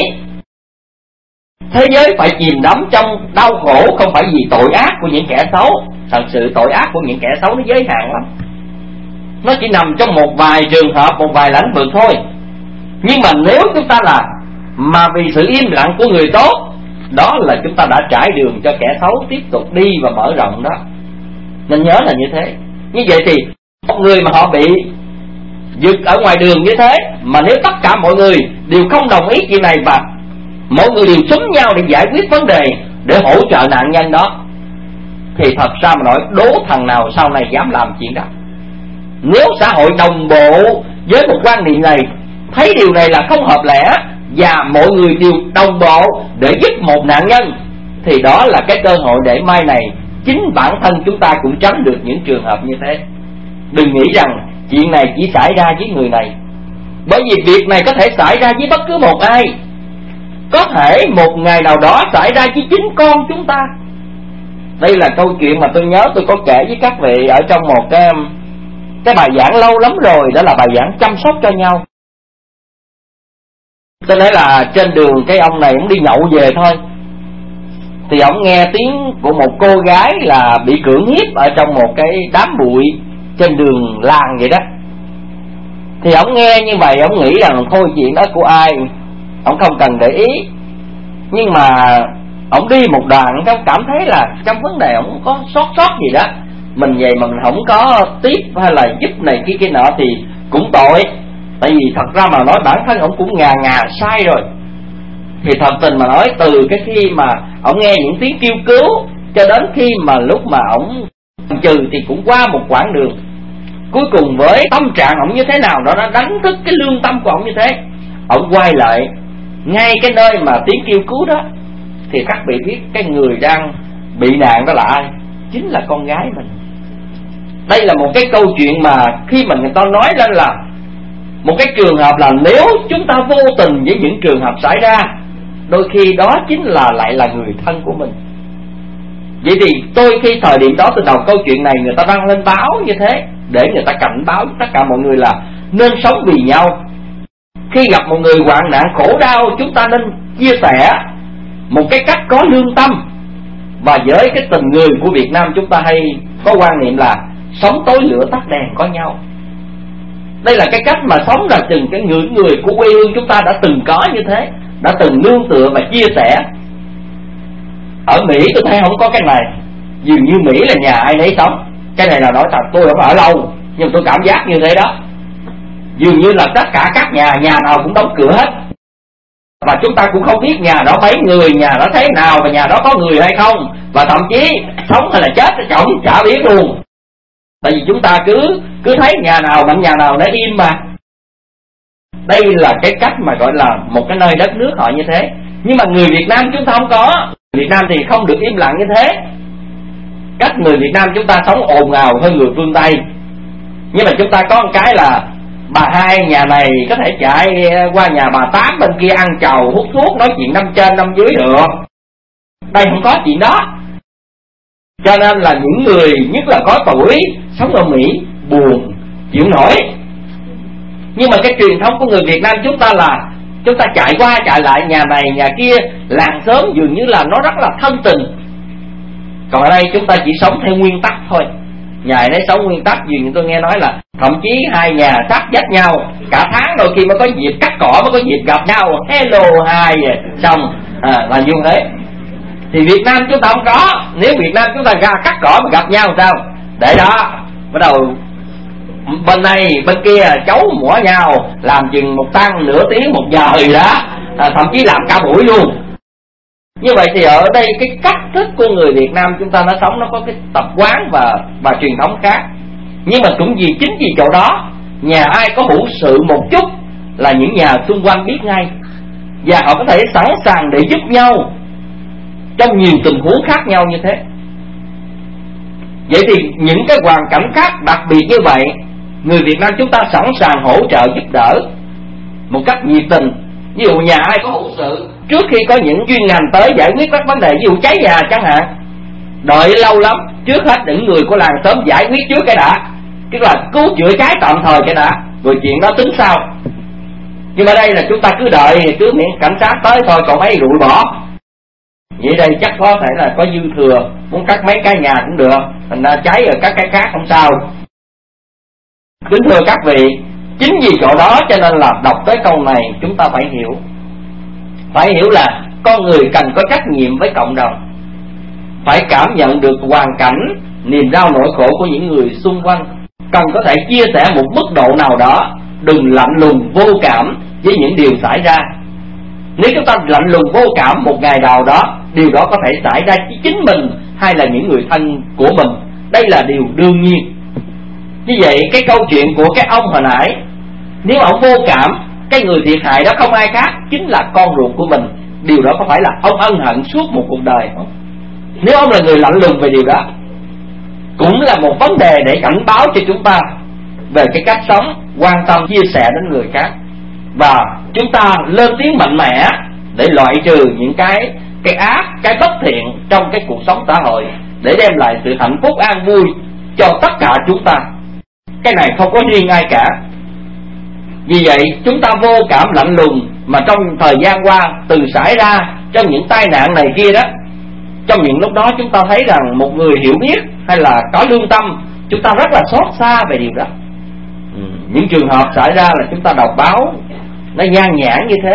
Thế giới phải chìm đắm trong đau khổ không phải vì tội ác của những kẻ xấu. Thật sự tội ác của những kẻ xấu nó giới hạn lắm. Nó chỉ nằm trong một vài trường hợp, một vài lĩnh vực thôi. Nhưng mà nếu chúng ta là mà vì sự im lặng của người tốt, đó là chúng ta đã trải đường cho kẻ xấu tiếp tục đi và mở rộng đó. Nên nhớ là như thế. Như vậy thì một người mà họ bị giật ở ngoài đường như thế, mà nếu tất cả mọi người đều không đồng ý chuyện này và mọi người đều xúm nhau để giải quyết vấn đề, để hỗ trợ nạn nhân đó, thì thật ra mà nói đố thằng nào sau này dám làm chuyện đó. Nếu xã hội đồng bộ với một quan niệm này, thấy điều này là không hợp lẽ, và mọi người đều đồng bộ để giúp một nạn nhân, thì đó là cái cơ hội để mai này chính bản thân chúng ta cũng tránh được những trường hợp như thế. Đừng nghĩ rằng chuyện này chỉ xảy ra với người này, bởi vì việc này có thể xảy ra với bất cứ một ai. Có thể một ngày nào đó xảy ra với chính con chúng ta. Đây là câu chuyện mà tôi nhớ tôi có kể với các vị ở trong một cái bài giảng lâu lắm rồi. Đó là bài giảng chăm sóc cho nhau. Tôi nói là trên đường cái ông này cũng đi nhậu về thôi, thì ông nghe tiếng của một cô gái là bị cưỡng hiếp ở trong một cái đám bụi trên đường làng vậy đó. Thì ông nghe như vậy, ông nghĩ rằng thôi chuyện đó của ai, ông không cần để ý. Nhưng mà ông đi một đoạn, ông cảm thấy là trong vấn đề ông có sót gì đó. Mình vậy mà mình không có tiếp hay là giúp này kia nọ thì cũng tội. Tại vì thật ra mà nói bản thân ông cũng ngà sai rồi. Thì thật tình mà nói, từ cái khi mà ông nghe những tiếng kêu cứu cho đến khi mà lúc mà ông trừ thì cũng qua một quãng đường. Cuối cùng với tâm trạng ông như thế nào đó, nó đánh thức cái lương tâm của ông như thế. Ông quay lại ngay cái nơi mà tiếng kêu cứu đó, thì các vị biết cái người đang bị nạn đó là ai? Chính là con gái mình. Đây là một cái câu chuyện mà khi mà người ta nói lên là một cái trường hợp là nếu chúng ta vô tình với những trường hợp xảy ra, đôi khi đó chính là lại là người thân của mình. Vậy thì tôi khi thời điểm đó tôi đọc câu chuyện này, người ta đăng lên báo như thế để người ta cảnh báo tất cả mọi người là nên sống vì nhau. Khi gặp một người hoạn nạn khổ đau, chúng ta nên chia sẻ một cái cách có lương tâm. Và với cái tình người của Việt Nam, chúng ta hay có quan niệm là sống tối lửa tắt đèn có nhau. Đây là cái cách mà sống là từng cái người của quê hương chúng ta đã từng có như thế, đã từng nương tựa và chia sẻ. Ở Mỹ tôi thấy không có cái này, dường như Mỹ là nhà ai nấy sống. Cái này là nói thật, tôi không ở lâu nhưng tôi cảm giác như thế đó. Dường như là tất cả các nhà nào cũng đóng cửa hết, và chúng ta cũng không biết nhà đó mấy người, nhà đó thế nào, và nhà đó có người hay không, và thậm chí sống hay là chết chồng chả biết luôn. Tại vì chúng ta cứ thấy nhà nào mạnh nhà nào nó im mà. Đây là cái cách mà gọi là một cái nơi đất nước họ như thế. Nhưng mà người Việt Nam chúng ta không có. Việt Nam thì không được im lặng như thế. Cách người Việt Nam chúng ta sống ồn ào hơn người phương Tây. Nhưng mà chúng ta có một cái là bà hai nhà này có thể chạy qua nhà bà tám bên kia ăn chầu hút thuốc nói chuyện năm trên năm dưới được. Đây không có chuyện đó. Cho nên là những người nhất là có tuổi sống ở Mỹ buồn chịu nổi. Nhưng mà cái truyền thống của người Việt Nam chúng ta là chúng ta chạy qua chạy lại nhà này nhà kia, làng xóm dường như là nó rất là thân tình. Còn ở đây chúng ta chỉ sống theo nguyên tắc thôi. Nhà này sống nguyên tắc, dường như tôi nghe nói là thậm chí hai nhà sát vách nhau cả tháng đôi khi mới có dịp cắt cỏ, mới có dịp gặp nhau, hello hai xong là như thế. Thì Việt Nam chúng ta không có. Nếu Việt Nam chúng ta ra cắt cỏ mà gặp nhau sao? Để đó bắt đầu bên này bên kia chấu mủa nhau, làm chừng một tăng nửa tiếng một giờ gì đó, thậm chí làm cả buổi luôn. Như vậy thì ở đây cái cách thức của người Việt Nam chúng ta nó sống nó có cái tập quán và truyền thống khác. Nhưng mà cũng chính vì chỗ đó, nhà ai có hữu sự một chút là những nhà xung quanh biết ngay, và họ có thể sẵn sàng để giúp nhau trong nhiều tình huống khác nhau như thế. Vậy thì những cái hoàn cảnh khác đặc biệt như vậy, người Việt Nam chúng ta sẵn sàng hỗ trợ giúp đỡ một cách nhiệt tình. Ví dụ nhà ai có hữu sự, trước khi có những chuyên ngành tới giải quyết các vấn đề, ví dụ cháy nhà chẳng hạn, đợi lâu lắm, trước hết những người của làng xóm giải quyết trước cái đã, tức là cứu chữa cháy tạm thời cái đã, rồi chuyện đó tính sau. Nhưng mà đây là chúng ta cứ đợi, cứ miễn cảnh sát tới thôi, còn mấy rụi bỏ. Vậy đây chắc có thể là có dư thừa, muốn cắt mấy cái nhà cũng được, thành ra cháy rồi cắt cái khác không sao. Kính thưa các vị, chính vì chỗ đó cho nên là đọc tới câu này chúng ta phải hiểu là con người cần có trách nhiệm với cộng đồng, phải cảm nhận được hoàn cảnh, niềm đau nỗi khổ của những người xung quanh, cần có thể chia sẻ một mức độ nào đó, đừng lạnh lùng vô cảm với những điều xảy ra. Nếu chúng ta lạnh lùng vô cảm một ngày nào đó, điều đó có thể xảy ra với chính mình hay là những người thân của mình. Đây là điều đương nhiên. Như vậy cái câu chuyện của cái ông hồi nãy, nếu ông vô cảm, cái người thiệt hại đó không ai khác chính là con ruột của mình. Điều đó có phải là ông ân hận suốt một cuộc đời không? Nếu ông là người lạnh lùng về điều đó, cũng là một vấn đề để cảnh báo cho chúng ta về cái cách sống, quan tâm chia sẻ đến người khác, và chúng ta lên tiếng mạnh mẽ để loại trừ những cái ác, cái bất thiện trong cái cuộc sống xã hội, để đem lại sự hạnh phúc an vui cho tất cả chúng ta. Cái này không có riêng ai cả. Vì vậy chúng ta vô cảm lạnh lùng, mà trong thời gian qua từ xảy ra trong những tai nạn này kia đó, trong những lúc đó chúng ta thấy rằng một người hiểu biết hay là có lương tâm, chúng ta rất là xót xa về điều đó. Những trường hợp xảy ra là chúng ta đọc báo nó nhan nhản như thế.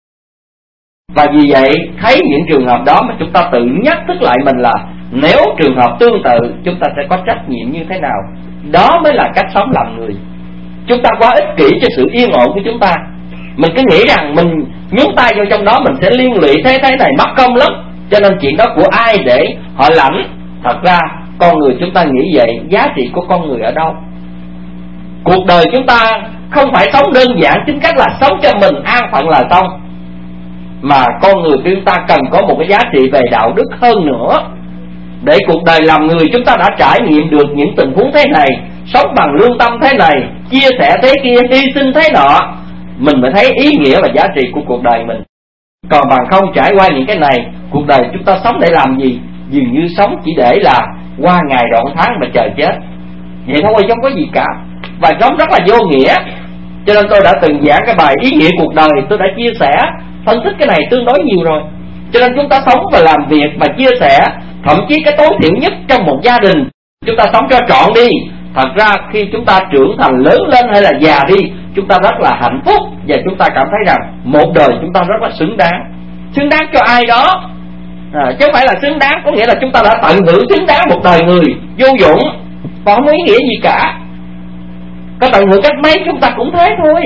Và vì vậy thấy những trường hợp đó mà chúng ta tự nhắc thức lại mình là nếu trường hợp tương tự chúng ta sẽ có trách nhiệm như thế nào. Đó mới là cách sống làm người. Chúng ta quá ích kỷ cho sự yên ổn của chúng ta. Mình cứ nghĩ rằng mình nhúng tay vào trong đó mình sẽ liên lụy thế này mất công lắm, cho nên chuyện đó của ai để họ lãnh. Thật ra con người chúng ta nghĩ vậy, giá trị của con người ở đâu? Cuộc đời chúng ta không phải sống đơn giản chính cách là sống cho mình an phận là xong, mà con người chúng ta cần có một cái giá trị về đạo đức hơn nữa. Để cuộc đời làm người chúng ta đã trải nghiệm được những tình huống thế này, sống bằng lương tâm thế này, chia sẻ thế kia, hy sinh thế nọ, mình mới thấy ý nghĩa và giá trị của cuộc đời mình. Còn bằng không trải qua những cái này, cuộc đời chúng ta sống để làm gì? Dường như sống chỉ để là qua ngày đoạn tháng mà chờ chết. Vậy thôi, không có gì cả, và sống rất là vô nghĩa. Cho nên tôi đã từng giảng cái bài ý nghĩa cuộc đời, tôi đã chia sẻ phân tích cái này tương đối nhiều rồi. Cho nên chúng ta sống và làm việc và chia sẻ, thậm chí cái tối thiểu nhất trong một gia đình, chúng ta sống cho trọn đi. Thật ra khi chúng ta trưởng thành lớn lên hay là già đi, chúng ta rất là hạnh phúc, và chúng ta cảm thấy rằng một đời chúng ta rất là xứng đáng. Xứng đáng cho ai đó, chứ không phải là xứng đáng có nghĩa là chúng ta đã tận hưởng xứng đáng một đời người vô dụng, còn không có ý nghĩa gì cả. Có tận hưởng cách mấy chúng ta cũng thế thôi.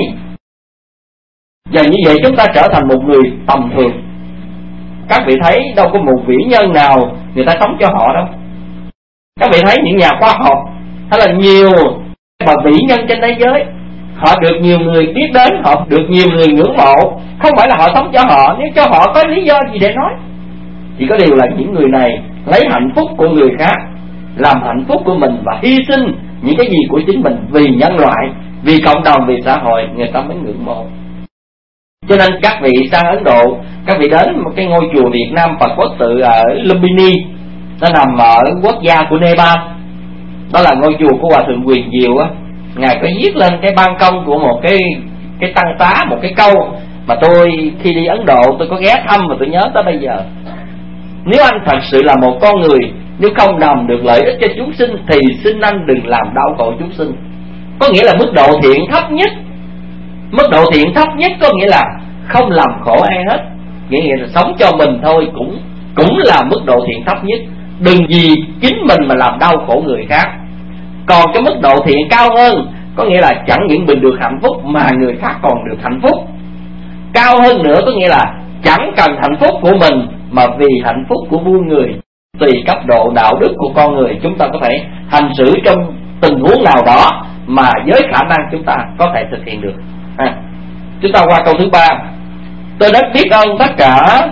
Và như vậy chúng ta trở thành một người tầm thường. Các vị thấy đâu có một vĩ nhân nào người ta sống cho họ đâu. Các vị thấy những nhà khoa học hay là nhiều mà vĩ nhân trên thế giới, họ được nhiều người biết đến, họ được nhiều người ngưỡng mộ, không phải là họ sống cho họ, nếu cho họ có lý do gì để nói. Chỉ có điều là những người này lấy hạnh phúc của người khác làm hạnh phúc của mình, và hy sinh những cái gì của chính mình vì nhân loại, vì cộng đồng, vì xã hội, người ta mới ngưỡng mộ. Cho nên các vị sang Ấn Độ, các vị đến một cái ngôi chùa Việt Nam Phật Quốc tự ở Lumbini, nó nằm ở quốc gia của Nepal. Đó là ngôi chùa của Hòa thượng Quyền Diệu á. Ngài có viết lên cái ban công của một cái tăng tá một cái câu mà tôi khi đi Ấn Độ tôi có ghé thăm và tôi nhớ tới bây giờ. Nếu anh thật sự là một con người, nếu không làm được lợi ích cho chúng sinh thì xin anh đừng làm đau khổ chúng sinh. Có nghĩa là mức độ thiện thấp nhất. Mức độ thiện thấp nhất có nghĩa là không làm khổ ai hết, nghĩa là sống cho mình thôi cũng là mức độ thiện thấp nhất. Đừng vì chính mình mà làm đau khổ người khác. Còn cái mức độ thiện cao hơn có nghĩa là chẳng những mình được hạnh phúc mà người khác còn được hạnh phúc. Cao hơn nữa có nghĩa là chẳng cần hạnh phúc của mình mà vì hạnh phúc của muôn người. Tùy cấp độ đạo đức của con người, chúng ta có thể hành xử trong tình huống nào đó mà với khả năng chúng ta có thể thực hiện được. Chúng ta qua câu thứ 3. Tôi rất biết ơn tất cả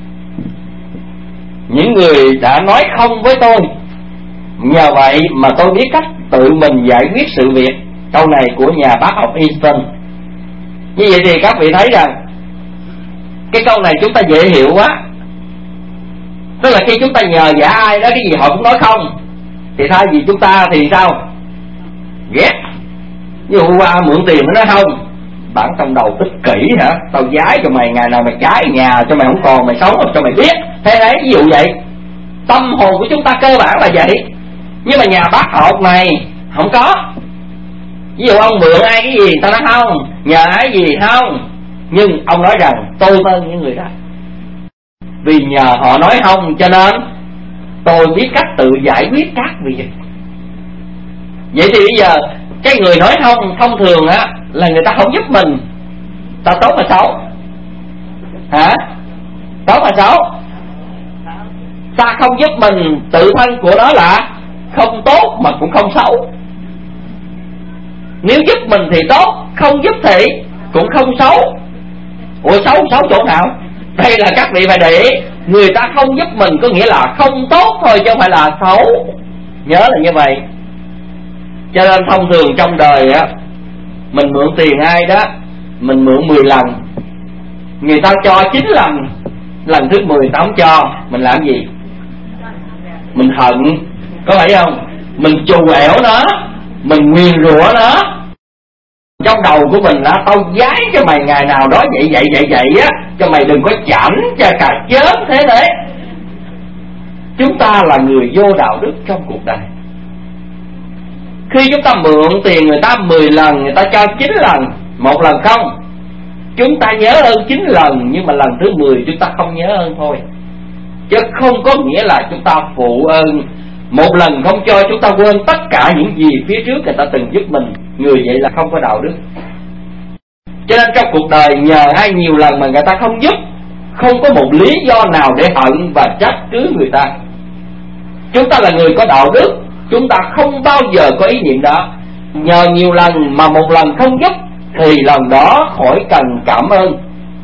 những người đã nói không với tôi, nhờ vậy mà tôi biết cách tự mình giải quyết sự việc. Câu này của nhà bác học Einstein. Như vậy thì các vị thấy rằng cái câu này chúng ta dễ hiểu quá. Tức là khi chúng ta nhờ vả ai đó cái gì họ cũng nói không, thì thay vì chúng ta thì sao? Ghét. Ví dụ qua mượn tiền nó nói không, bản trong đầu tích kỹ hả, tao giái cho mày, ngày nào mày cháy nhà cho mày không còn, mày sống cho mày biết. Thế đấy, ví dụ vậy. Tâm hồn của chúng ta cơ bản là vậy. Nhưng mà nhà bác học này không có. Ví dụ ông mượn ai cái gì ta nói không, nhờ ai gì không, nhưng ông nói rằng tôi hơn những người đó. Vì nhờ họ nói không cho nên tôi biết cách tự giải quyết các việc. Vậy thì bây giờ cái người nói không thông thường á là người ta không giúp mình. Ta tốt mà xấu? Hả? Tốt mà xấu? Ta không giúp mình, tự thân của nó là không tốt mà cũng không xấu. Nếu giúp mình thì tốt, không giúp thì cũng không xấu. Ủa xấu chỗ nào? Đây là các vị phải để ý, người ta không giúp mình có nghĩa là không tốt thôi chứ không phải là xấu. Nhớ là như vậy. Cho nên thông thường trong đời á, mình mượn tiền ai đó, mình mượn 10 lần, người ta cho 9 lần, lần thứ 10 ta không cho, mình làm gì? Mình hận, có phải không? Mình trù ẻo nó, mình nguyền rủa nó. Trong đầu của mình là tao giái cho mày ngày nào đó vậy á, cho mày đừng có chảnh cho cả chớm thế đấy. Chúng ta là người vô đạo đức trong cuộc đời. Khi chúng ta mượn tiền người ta 10 lần, người ta cho 9 lần, 1 lần không, chúng ta nhớ ơn 9 lần, nhưng mà lần thứ 10 chúng ta không nhớ ơn thôi. Chứ không có nghĩa là chúng ta phụ ơn. 1 lần không cho chúng ta quên tất cả những gì phía trước người ta từng giúp mình. Người vậy là không có đạo đức. Cho nên trong cuộc đời nhờ ai nhiều lần mà người ta không giúp, không có một lý do nào để hận và trách cứ người ta. Chúng ta là người có đạo đức, chúng ta không bao giờ có ý niệm đó. Nhờ nhiều lần mà 1 lần không giúp thì lần đó khỏi cần cảm ơn,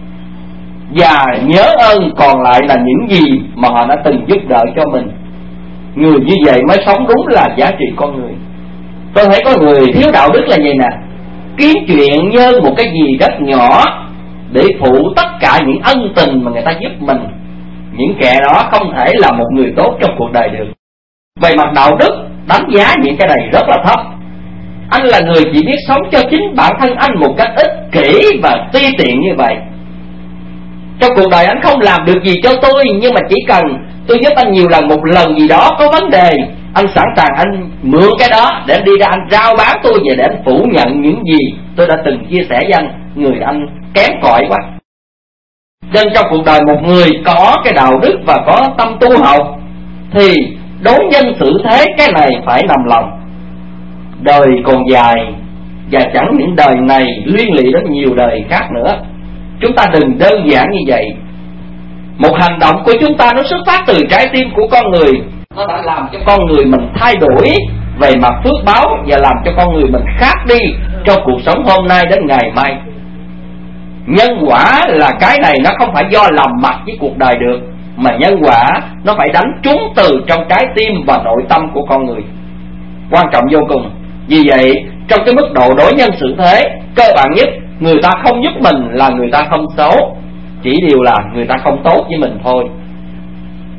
và nhớ ơn còn lại là những gì mà họ đã từng giúp đỡ cho mình. Người như vậy mới sống đúng là giá trị con người. Tôi thấy có người thiếu đạo đức là vậy nè, kiếm chuyện nhân một cái gì rất nhỏ để phụ tất cả những ân tình mà người ta giúp mình. Những kẻ đó không thể là một người tốt trong cuộc đời được. Về mặt đạo đức, đánh giá những cái này rất là thấp. Anh là người chỉ biết sống cho chính bản thân anh một cách ích kỷ và ti tiện như vậy. Trong cuộc đời anh không làm được gì cho tôi, nhưng mà chỉ cần tôi giúp anh nhiều lần, 1 lần gì đó có vấn đề, anh sẵn sàng anh mượn cái đó để anh đi ra anh rao bán tôi về để anh phủ nhận những gì tôi đã từng chia sẻ với anh. Người anh kém cỏi quá. Nên trong cuộc đời một người có cái đạo đức và có tâm tu học thì đối nhân xử thế cái này phải nằm lòng. Đời còn dài, và chẳng những đời này liên lụy đến nhiều đời khác nữa. Chúng ta đừng đơn giản như vậy. Một hành động của chúng ta nó xuất phát từ trái tim của con người, nó đã làm cho con người mình thay đổi về mặt phước báo, và làm cho con người mình khác đi trong cuộc sống hôm nay đến ngày mai. Nhân quả là cái này nó không phải do làm mặt với cuộc đời được, mà nhân quả nó phải đánh trúng từ trong trái tim và nội tâm của con người. Quan trọng vô cùng. Vì vậy trong cái mức độ đối nhân xử thế, cơ bản nhất, người ta không giúp mình là người ta không xấu, chỉ điều là người ta không tốt với mình thôi.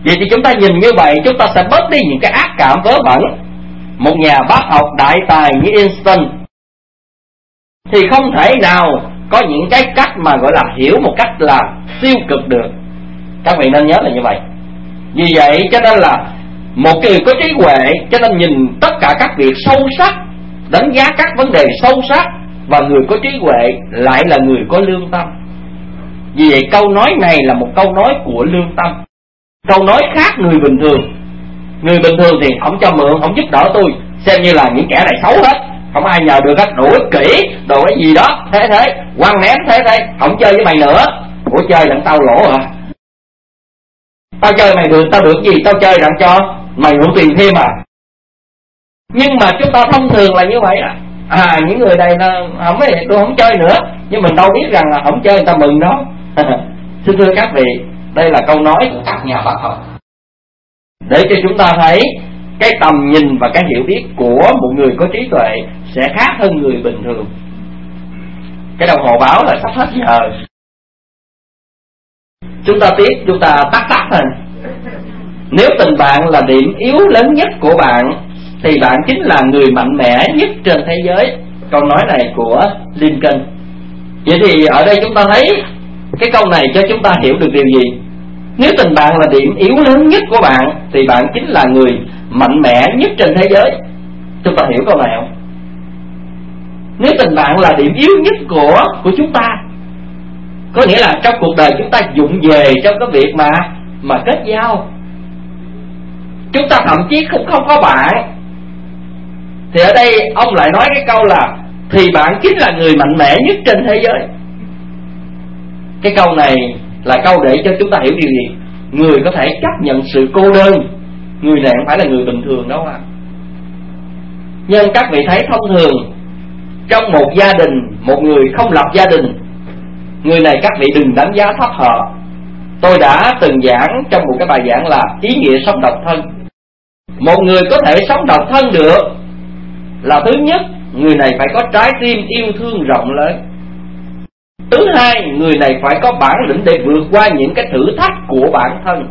Vậy thì chúng ta nhìn như vậy, chúng ta sẽ bớt đi những cái ác cảm vớ vẩn. Một nhà bác học đại tài như Einstein thì không thể nào có những cái cách mà gọi là hiểu một cách là siêu cực được. Các vị nên nhớ là như vậy. Vì vậy cho nên là một người có trí huệ cho nên nhìn tất cả các việc sâu sắc, đánh giá các vấn đề sâu sắc, và người có trí huệ lại là người có lương tâm. Vì vậy câu nói này là một câu nói của lương tâm. Câu nói khác người bình thường. Người bình thường thì không cho mượn, không giúp đỡ tôi, xem như là những kẻ này xấu hết, không ai nhờ được hết, đuổi kỹ, đồ cái gì đó, thế quăng ném thế, không chơi với mày nữa. Ủa chơi đặng tao lỗ hả? Tao chơi mày được, tao được gì? Tao chơi đặng cho mày mượn tiền thêm à? Nhưng mà chúng ta thông thường là như vậy à. Những người này không ấy, tôi không chơi nữa, nhưng mình đâu biết rằng là không chơi người ta mừng đó. Xin thưa các vị, đây là câu nói của các nhà bác học, để cho chúng ta thấy cái tầm nhìn và cái hiểu biết của một người có trí tuệ sẽ khác hơn người bình thường. Cái đồng hồ báo là sắp hết giờ, chúng ta tiếp, chúng ta tắt thôi. Nếu tình bạn là điểm yếu lớn nhất của bạn thì bạn chính là người mạnh mẽ nhất trên thế giới. Câu nói này của Lincoln. Vậy thì ở đây chúng ta thấy cái câu này cho chúng ta hiểu được điều gì? Nếu tình bạn là điểm yếu lớn nhất của bạn thì bạn chính là người mạnh mẽ nhất trên thế giới. Chúng ta hiểu câu này không? Nếu tình bạn là điểm yếu nhất của chúng ta, có nghĩa là trong cuộc đời chúng ta vụng về trong cái việc mà kết giao, chúng ta thậm chí cũng không có bạn. Thì ở đây ông lại nói cái câu là thì bạn chính là người mạnh mẽ nhất trên thế giới. Cái câu này là câu để cho chúng ta hiểu điều gì? Người có thể chấp nhận sự cô đơn, người này không phải là người bình thường đâu à. Nhưng các vị thấy thông thường trong một gia đình, một người không lập gia đình, người này các vị đừng đánh giá thấp họ. Tôi đã từng giảng trong một cái bài giảng là ý nghĩa sống độc thân. Một người có thể sống độc thân được là thứ nhất, người này phải có trái tim yêu thương rộng lớn. Thứ hai, người này phải có bản lĩnh để vượt qua những cái thử thách của bản thân.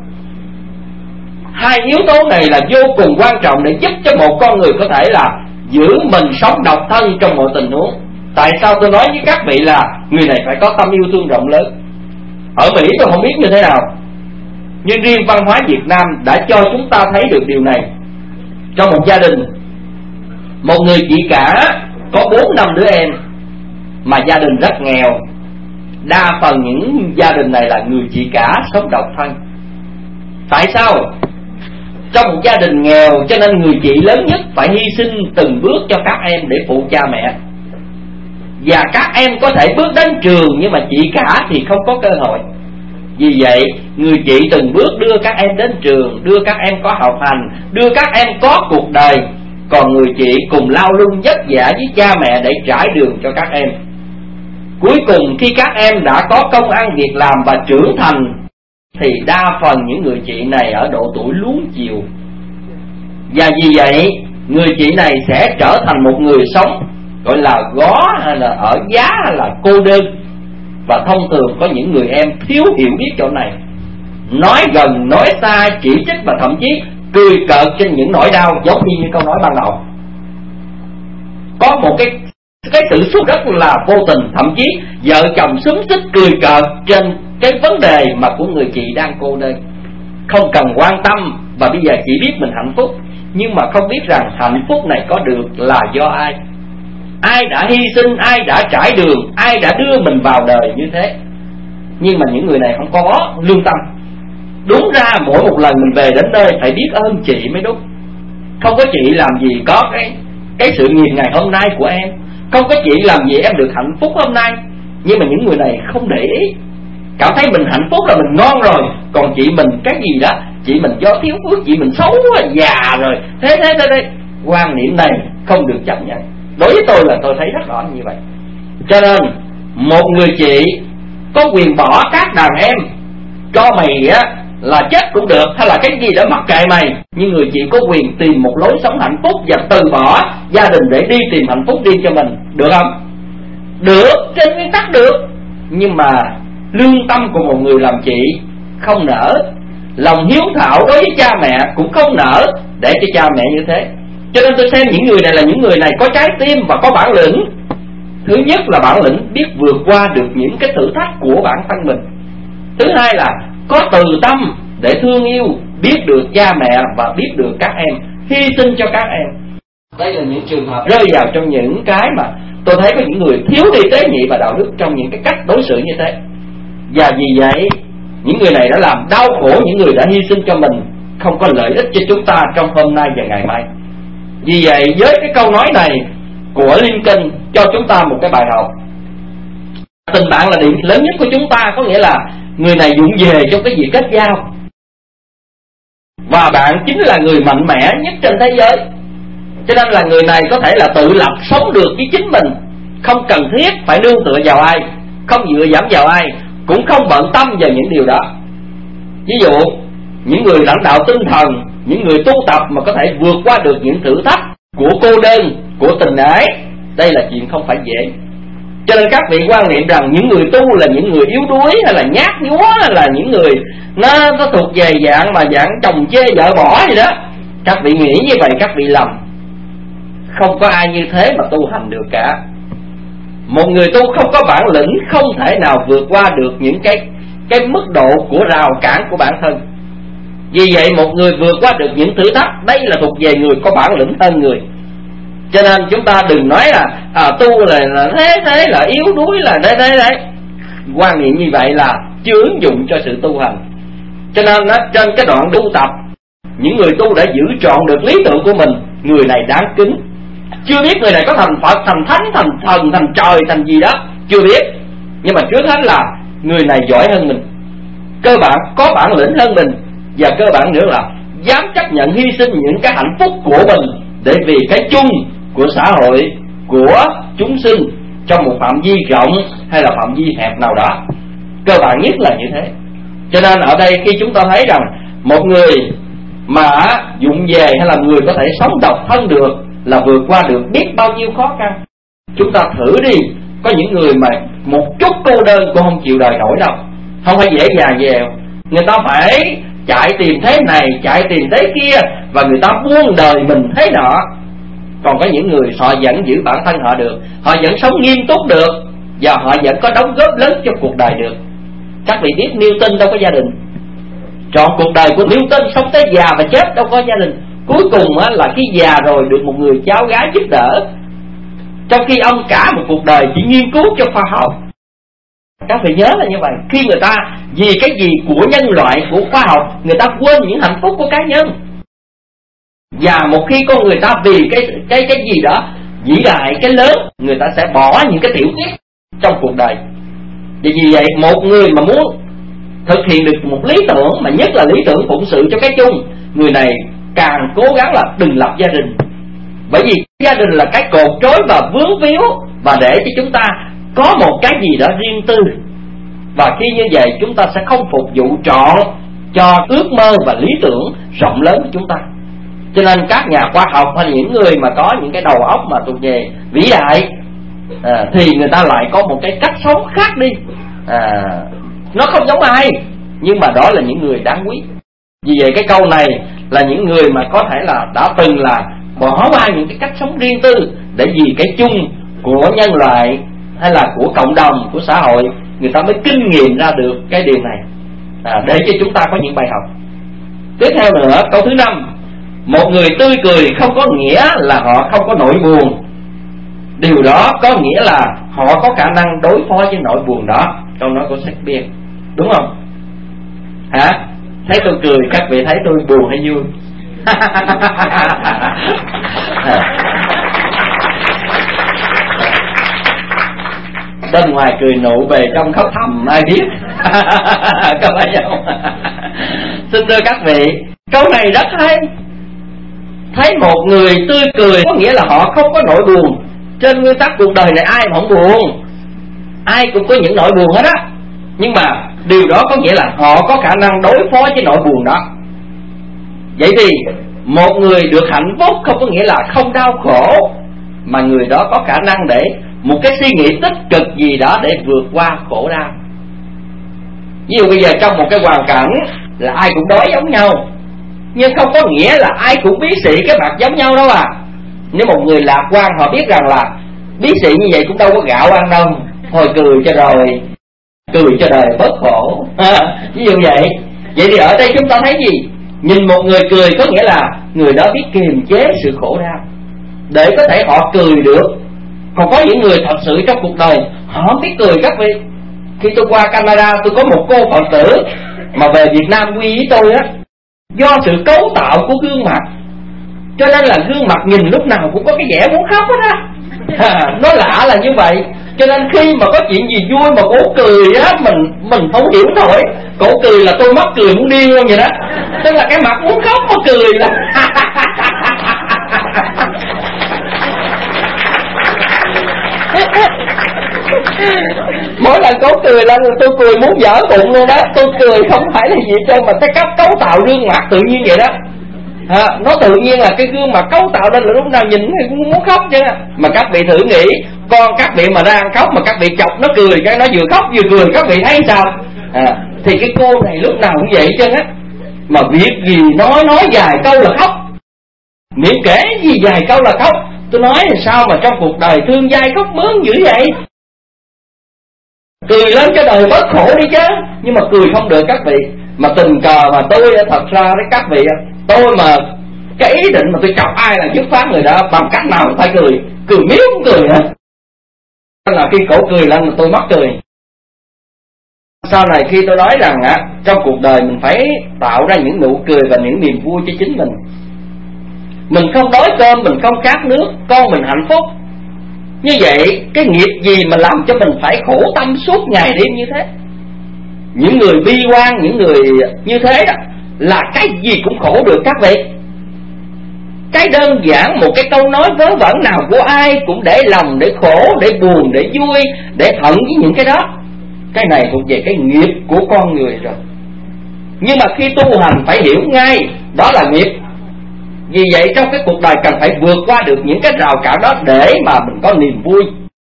Hai yếu tố này là vô cùng quan trọng để giúp cho một con người có thể là giữ mình sống độc thân trong mọi tình huống. Tại sao tôi nói với các vị là người này phải có tâm yêu thương rộng lớn? Ở Mỹ tôi không biết như thế nào, nhưng riêng văn hóa Việt Nam đã cho chúng ta thấy được điều này. Trong một gia đình, một người chị cả có 4-5 đứa em, mà gia đình rất nghèo. Đa phần những gia đình này là người chị cả sống độc thân. Tại sao? Trong một gia đình nghèo cho nên người chị lớn nhất phải hy sinh từng bước cho các em để phụ cha mẹ. Và các em có thể bước đến trường, nhưng mà chị cả thì không có cơ hội. Vì vậy người chị từng bước đưa các em đến trường, đưa các em có học hành, đưa các em có cuộc đời. Còn người chị cùng lao lung vất vả với cha mẹ để trải đường cho các em. Cuối cùng khi các em đã có công ăn việc làm và trưởng thành thì đa phần những người chị này ở độ tuổi luống chiều. Và vì vậy người chị này sẽ trở thành một người sống gọi là gó, hay là ở giá, hay là cô đơn. Và thông thường có những người em thiếu hiểu biết chỗ này, nói gần nói xa, chỉ trích và thậm chí cười cợt trên những nỗi đau, giống như câu nói ban đầu. Có một cái sự xúc rất là vô tình, thậm chí vợ chồng xúm xích cười cợt trên cái vấn đề mà của người chị đang cô đơn, không cần quan tâm, và bây giờ chỉ biết mình hạnh phúc, nhưng mà không biết rằng hạnh phúc này có được là do ai. Ai đã hy sinh, ai đã trải đường, ai đã đưa mình vào đời như thế. Nhưng mà những người này không có lương tâm. Đúng ra mỗi một lần mình về đến nơi phải biết ơn chị mới đúng. Không có chị làm gì có cái sự nghiệp ngày hôm nay của em, không có chị làm gì em được hạnh phúc hôm nay. Nhưng mà những người này không để ý, cảm thấy mình hạnh phúc là mình ngon rồi, còn chị mình cái gì đó, chị mình do thiếu phước, chị mình xấu già rồi, thế. Quan niệm này không được chấp nhận. Đối với tôi là tôi thấy rất rõ như vậy. Cho nên một người chị có quyền bỏ các đàn em, cho mày á là chết cũng được, hay là cái gì đó mặc kệ mày, nhưng người chị có quyền tìm một lối sống hạnh phúc và từ bỏ gia đình để đi tìm hạnh phúc riêng cho mình. Được không? Được, trên nguyên tắc được. Nhưng mà lương tâm của một người làm chị không nỡ, lòng hiếu thảo đối với cha mẹ cũng không nỡ để cho cha mẹ như thế. Cho nên tôi xem những người này là những người này có trái tim và có bản lĩnh. Thứ nhất là bản lĩnh biết vượt qua được những cái thử thách của bản thân mình. Thứ hai là có từ tâm để thương yêu, biết được cha mẹ và biết được các em, hy sinh cho các em. Đây là những trường hợp rơi vào trong những cái mà tôi thấy có những người thiếu đi tế nhị và đạo đức trong những cái cách đối xử như thế. Và vì vậy những người này đã làm đau khổ những người đã hy sinh cho mình, không có lợi ích cho chúng ta trong hôm nay và ngày mai. Vì vậy với cái câu nói này của Lincoln cho chúng ta một cái bài học. Tình bạn là điểm lớn nhất của chúng ta, có nghĩa là người này vụng về trong cái việc kết giao, và bạn chính là người mạnh mẽ nhất trên thế giới. Cho nên là người này có thể là tự lập sống được với chính mình, không cần thiết phải nương tựa vào ai, không dựa dẫm vào ai, cũng không bận tâm vào những điều đó. Ví dụ những người lãnh đạo tinh thần, những người tu tập mà có thể vượt qua được những thử thách của cô đơn, của tình ái, đây là chuyện không phải dễ. Cho nên các vị quan niệm rằng những người tu là những người yếu đuối, hay là nhát nhúa, hay là những người nó thuộc về dạng mà dạng chồng chê vợ bỏ gì đó. Các vị nghĩ như vậy các vị lầm. Không có ai như thế mà tu hành được cả. Một người tu không có bản lĩnh không thể nào vượt qua được những cái mức độ của rào cản của bản thân. Vì vậy một người vượt qua được những thử thách, đây là thuộc về người có bản lĩnh hơn người. Cho nên chúng ta đừng nói là tu là thế là yếu đuối, là đấy. Quan niệm như vậy là chưa ứng dụng cho sự tu hành. Cho nên trên cái đoạn tu tập, những người tu đã giữ trọn được lý tưởng của mình, người này đáng kính. Chưa biết người này có thành Phật, thành Thánh, thành Thần, thành Trời, thành gì đó, chưa biết. Nhưng mà trước hết là người này giỏi hơn mình, cơ bản có bản lĩnh hơn mình, và cơ bản nữa là dám chấp nhận hy sinh những cái hạnh phúc của mình để vì cái chung của xã hội, của chúng sinh trong một phạm vi rộng hay là phạm vi hẹp nào đó. Cơ bản nhất là như thế. Cho nên ở đây khi chúng ta thấy rằng một người mà vụng về hay là người có thể sống độc thân được là vượt qua được biết bao nhiêu khó khăn. Chúng ta thử đi, có những người mà một chút cô đơn cũng không chịu đời nổi đâu, không phải dễ dàng dèo. Người ta phải chạy tìm thế này, chạy tìm thế kia, và người ta buông đời mình thế nọ. Còn có những người họ vẫn giữ bản thân họ được, họ vẫn sống nghiêm túc được, và họ vẫn có đóng góp lớn cho cuộc đời được. Các vị biết Newton đâu có gia đình, trọn cuộc đời của Newton sống tới già và chết đâu có gia đình. Cuối cùng là khi già rồi được một người cháu gái giúp đỡ, trong khi ông cả một cuộc đời chỉ nghiên cứu cho khoa học. Các vị nhớ là như vậy. Khi người ta vì cái gì của nhân loại, của khoa học, người ta quên những hạnh phúc của cá nhân. Và một khi con người ta vì cái gì đó vĩ đại, cái lớn, người ta sẽ bỏ những cái tiểu tiết trong cuộc đời. Vì vậy một người mà muốn thực hiện được một lý tưởng, mà nhất là lý tưởng phụng sự cho cái chung, người này càng cố gắng là đừng lập gia đình. Bởi vì gia đình là cái cột trói và vướng víu, và để cho chúng ta có một cái gì đó riêng tư. Và khi như vậy chúng ta sẽ không phục vụ trọn cho ước mơ và lý tưởng rộng lớn của chúng ta. Cho nên các nhà khoa học hay những người mà có những cái đầu óc mà thuộc về vĩ đại, thì người ta lại có một cái cách sống khác đi. Nó không giống ai, nhưng mà đó là những người đáng quý. Vì vậy cái câu này là những người mà có thể là đã từng là bỏ qua những cái cách sống riêng tư để vì cái chung của nhân loại hay là của cộng đồng, của xã hội, người ta mới kinh nghiệm ra được cái điều này, để cho chúng ta có những bài học. Tiếp theo nữa, câu thứ 5, một người tươi cười không có nghĩa là họ không có nỗi buồn. Điều đó có nghĩa là họ có khả năng đối phó với nỗi buồn đó. Câu nói của Shakespeare, đúng không? Thấy tôi cười, các vị thấy tôi buồn hay vui? Bên ngoài cười nụ, bề trong khóc thầm, ai biết. Có phải không? Xin thưa các vị, câu này rất hay. Thấy một người tươi cười có nghĩa là họ không có nỗi buồn. Trên nguyên tắc cuộc đời này ai mà không buồn, ai cũng có những nỗi buồn hết á. Nhưng mà điều đó có nghĩa là họ có khả năng đối phó với nỗi buồn đó. Vậy thì một người được hạnh phúc không có nghĩa là không đau khổ, mà người đó có khả năng để một cái suy nghĩ tích cực gì đó để vượt qua khổ đau. Ví dụ bây giờ trong một cái hoàn cảnh là ai cũng đói giống nhau, nhưng không có nghĩa là ai cũng bí sĩ cái mặt giống nhau đâu à. Nếu một người lạc quan họ biết rằng là bí sĩ như vậy cũng đâu có gạo ăn đâu, thôi cười cho rồi, cười cho đời bớt khổ ví dụ vậy. Vậy thì ở đây chúng ta thấy gì? Nhìn một người cười có nghĩa là người đó biết kiềm chế sự khổ đau để có thể họ cười được. Còn có những người thật sự trong cuộc đời họ không biết cười các vị. Khi tôi qua Canada, tôi có một cô Phật tử mà về Việt Nam quy với tôi á, do sự cấu tạo của gương mặt cho nên là gương mặt nhìn lúc nào cũng có cái vẻ muốn khóc hết á. Nó lạ là như vậy. Cho nên khi mà có chuyện gì vui mà cổ cười á, mình không hiểu nổi. Cổ cười là tôi mắc cười muốn điên luôn vậy đó. Tức là cái mặt muốn khóc mà cười là mỗi lần cổ cười là tôi cười muốn vỡ bụng luôn đó. Tôi cười không phải là gì trơn, mà cái cách cấu tạo gương mặt tự nhiên vậy đó. Nó tự nhiên là cái gương mặt cấu tạo nên là lúc nào nhìn cũng muốn khóc chứ. Mà các vị thử nghĩ, con các vị mà đang khóc mà các vị chọc nó cười, cái nó vừa khóc vừa cười, các vị thấy sao? Thì cái cô này lúc nào cũng vậy chứ á. Mà việc gì nói vài câu là khóc, miệng kể gì vài câu là khóc. Tôi nói là sao mà trong cuộc đời thương dai khóc mướn dữ vậy? Cười lên cho đời bớt khổ đi chứ. Nhưng mà cười không được các vị. Mà tình cờ mà tôi thật ra đấy các vị, tôi mà cái ý định mà tôi chọc ai là dứt khoát người đó bằng cách nào cũng phải cười, cười miếu cũng cười hả? Nên là khi cổ cười lên là tôi mắc cười. Sau này khi tôi nói rằng trong cuộc đời mình phải tạo ra những nụ cười và những niềm vui cho chính mình. Mình không đói cơm, mình không khát nước, con mình hạnh phúc. Như vậy cái nghiệp gì mà làm cho mình phải khổ tâm suốt ngày đêm như thế? Những người bi quan, những người như thế đó là cái gì cũng khổ được các vị. Cái đơn giản một cái câu nói vớ vẩn nào của ai cũng để lòng, để khổ, để buồn, để vui, để hận với những cái đó. Cái này thuộc về cái nghiệp của con người rồi. Nhưng mà khi tu hành phải hiểu ngay đó là nghiệp. Vì vậy trong cái cuộc đời cần phải vượt qua được những cái rào cản đó để mà mình có niềm vui.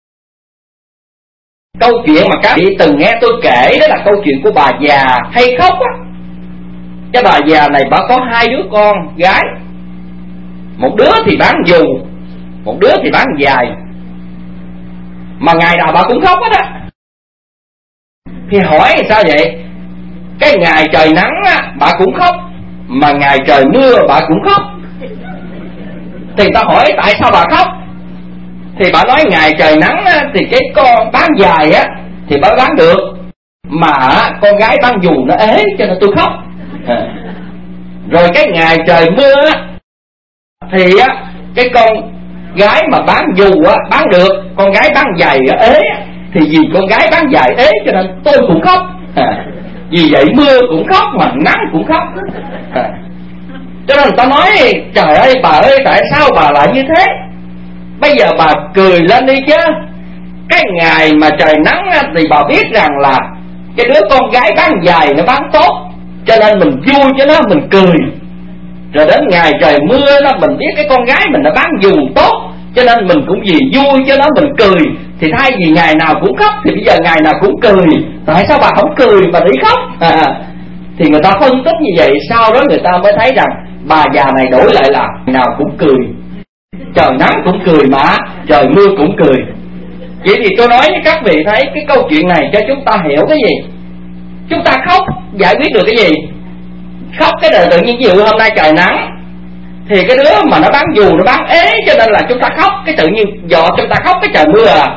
Câu chuyện mà các vị từng nghe tôi kể đó là câu chuyện của bà già hay khóc á. Cái bà già này bà có 2 đứa con gái. Một đứa thì bán dù, một đứa thì bán dài. Mà ngày nào bà cũng khóc hết á. Thì hỏi sao vậy? Cái ngày trời nắng á, bà cũng khóc, mà ngày trời mưa bà cũng khóc. Thì ta hỏi tại sao bà khóc? Thì bà nói ngày trời nắng á, thì cái con bán dài á thì bà bán được, mà con gái bán dù nó ế cho nên tôi khóc. Rồi cái ngày trời mưa á thì á cái con gái mà bán dù á bán được, con gái bán giày á ế. Thì vì con gái bán giày ế cho nên tôi cũng khóc. Vì vậy mưa cũng khóc mà nắng cũng khóc. Cho nên người ta nói trời ơi bà ơi, tại sao bà lại như thế? Bây giờ bà cười lên đi chứ. Cái ngày mà trời nắng thì bà biết rằng là cái đứa con gái bán giày nó bán tốt, cho nên mình vui cho nó, mình cười. Rồi đến ngày trời mưa đó mình biết cái con gái mình nó bán dù tốt, cho nên mình cũng vì vui cho nó mình cười. Thì thay vì ngày nào cũng khóc thì bây giờ ngày nào cũng cười. Tại sao bà không cười mà đi khóc? Thì người ta phân tích như vậy. Sau đó người ta mới thấy rằng bà già này đổi lại là ngày nào cũng cười, trời nắng cũng cười mà trời mưa cũng cười. Vậy thì tôi nói với các vị thấy cái câu chuyện này cho chúng ta hiểu cái gì? Chúng ta khóc giải quyết được cái gì? Khóc cái đời tự nhiên. Ví dụ hôm nay trời nắng thì cái đứa mà nó bán dù nó bán ế, cho nên là chúng ta khóc. Cái tự nhiên do chúng ta khóc cái trời mưa à,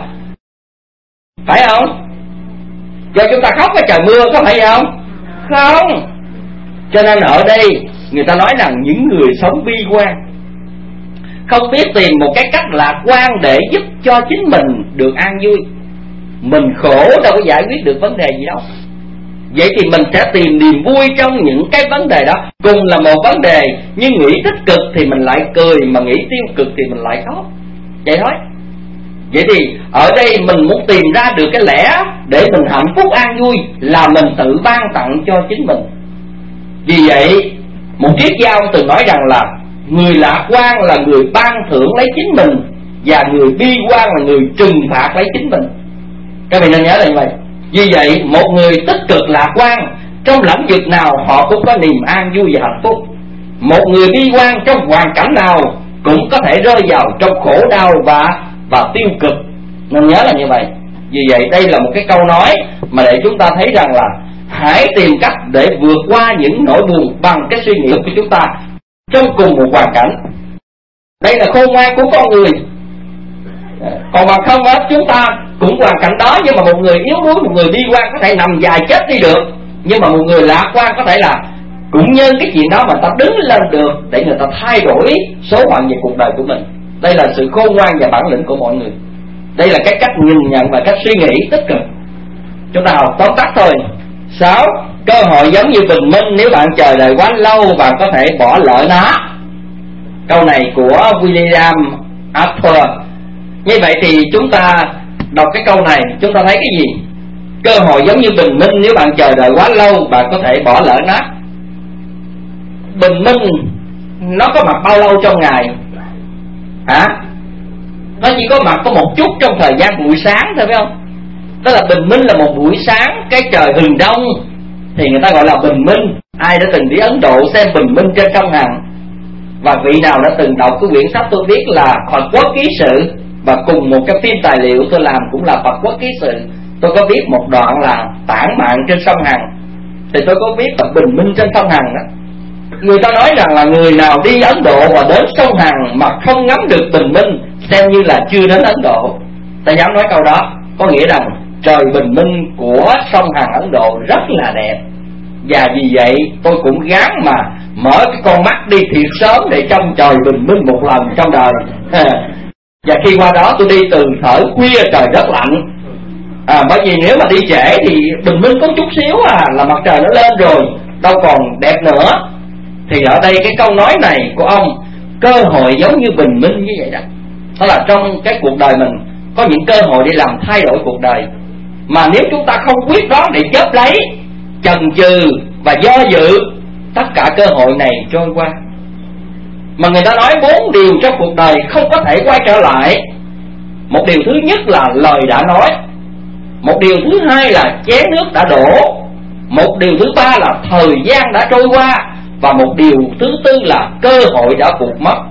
phải không? Do chúng ta khóc cái trời mưa có phải không? Không. Cho nên ở đây người ta nói rằng những người sống bi quan, không biết tìm một cái cách lạc quan để giúp cho chính mình được an vui. Mình khổ đâu có giải quyết được vấn đề gì đâu. Vậy thì mình sẽ tìm niềm vui trong những cái vấn đề đó. Cùng là một vấn đề, nhưng nghĩ tích cực thì mình lại cười, mà nghĩ tiêu cực thì mình lại khóc. Vậy thôi. Vậy thì ở đây mình muốn tìm ra được cái lẽ để mình hạnh phúc an vui là mình tự ban tặng cho chính mình. Vì vậy một triết gia ông từng nói rằng là người lạc quan là người ban thưởng lấy chính mình, và người bi quan là người trừng phạt lấy chính mình. Các bạn nên nhớ là như vậy. Vì vậy một người tích cực lạc quan trong lĩnh vực nào họ cũng có niềm an vui và hạnh phúc. Một người bi quan trong hoàn cảnh nào cũng có thể rơi vào trong khổ đau và tiêu cực. Nên nhớ là như vậy. Vì vậy đây là một cái câu nói mà để chúng ta thấy rằng là hãy tìm cách để vượt qua những nỗi buồn bằng cái suy nghĩ của chúng ta trong cùng một hoàn cảnh. Đây là khôn ngoan của con người. Còn mà không á, chúng ta cũng hoàn cảnh đó, nhưng mà một người yếu đuối, một người bi quan có thể nằm dài chết đi được, nhưng mà một người lạc quan có thể là cũng nhân cái chuyện đó mà ta đứng lên được để người ta thay đổi số phận về cuộc đời của mình. Đây là sự khôn ngoan và bản lĩnh của mọi người. Đây là cái cách nhìn nhận và cách suy nghĩ tích cực. Chúng ta học tóm tắt thôi. 6. Cơ hội giống như bình minh, nếu bạn chờ đợi quá lâu bạn có thể bỏ lỡ nó. Câu này của William Arthur. Như vậy thì chúng ta đọc cái câu này, chúng ta thấy cái gì? Cơ hội giống như bình minh, nếu bạn chờ đợi quá lâu bạn có thể bỏ lỡ nó. Bình minh nó có mặt bao lâu trong ngày? Hả? Nó chỉ có mặt có một chút trong thời gian buổi sáng thôi, phải không? Tức là bình minh là một buổi sáng, cái trời hừng đông thì người ta gọi là bình minh. Ai đã từng đi Ấn Độ xem bình minh trên sông Hằng? Và vị nào đã từng đọc cái quyển sách tôi viết là Phật Quốc Ký Sự, và cùng một cái phim tài liệu tôi làm cũng là Phật Quốc Ký Sự, tôi có viết một đoạn là tản mạn trên sông Hằng, thì tôi có viết là bình minh trên sông Hằng đó. Người ta nói rằng là người nào đi Ấn Độ và đến sông Hằng mà không ngắm được bình minh xem như là chưa đến Ấn Độ. Ta dám nói câu đó, có nghĩa rằng trời bình minh của sông Hằng Ấn Độ rất là đẹp. Và vì vậy tôi cũng gắng mà mở cái con mắt đi thiệt sớm để trông trời bình minh một lần trong đời. Và khi qua đó tôi đi từ thở khuya trời rất lạnh. Bởi vì nếu mà đi trễ thì bình minh có chút xíu là mặt trời nó lên rồi, đâu còn đẹp nữa. Thì ở đây cái câu nói này của ông, cơ hội giống như bình minh như vậy đó. Đó là trong cái cuộc đời mình có những cơ hội để làm thay đổi cuộc đời, mà nếu chúng ta không quyết đoán để chớp lấy, chần chừ và do dự, tất cả cơ hội này trôi qua. Mà người ta nói 4 điều trong cuộc đời không có thể quay trở lại. Một điều thứ nhất là lời đã nói, một điều thứ hai là chén nước đã đổ, một điều thứ ba là thời gian đã trôi qua, và một điều thứ tư là cơ hội đã vụt mất.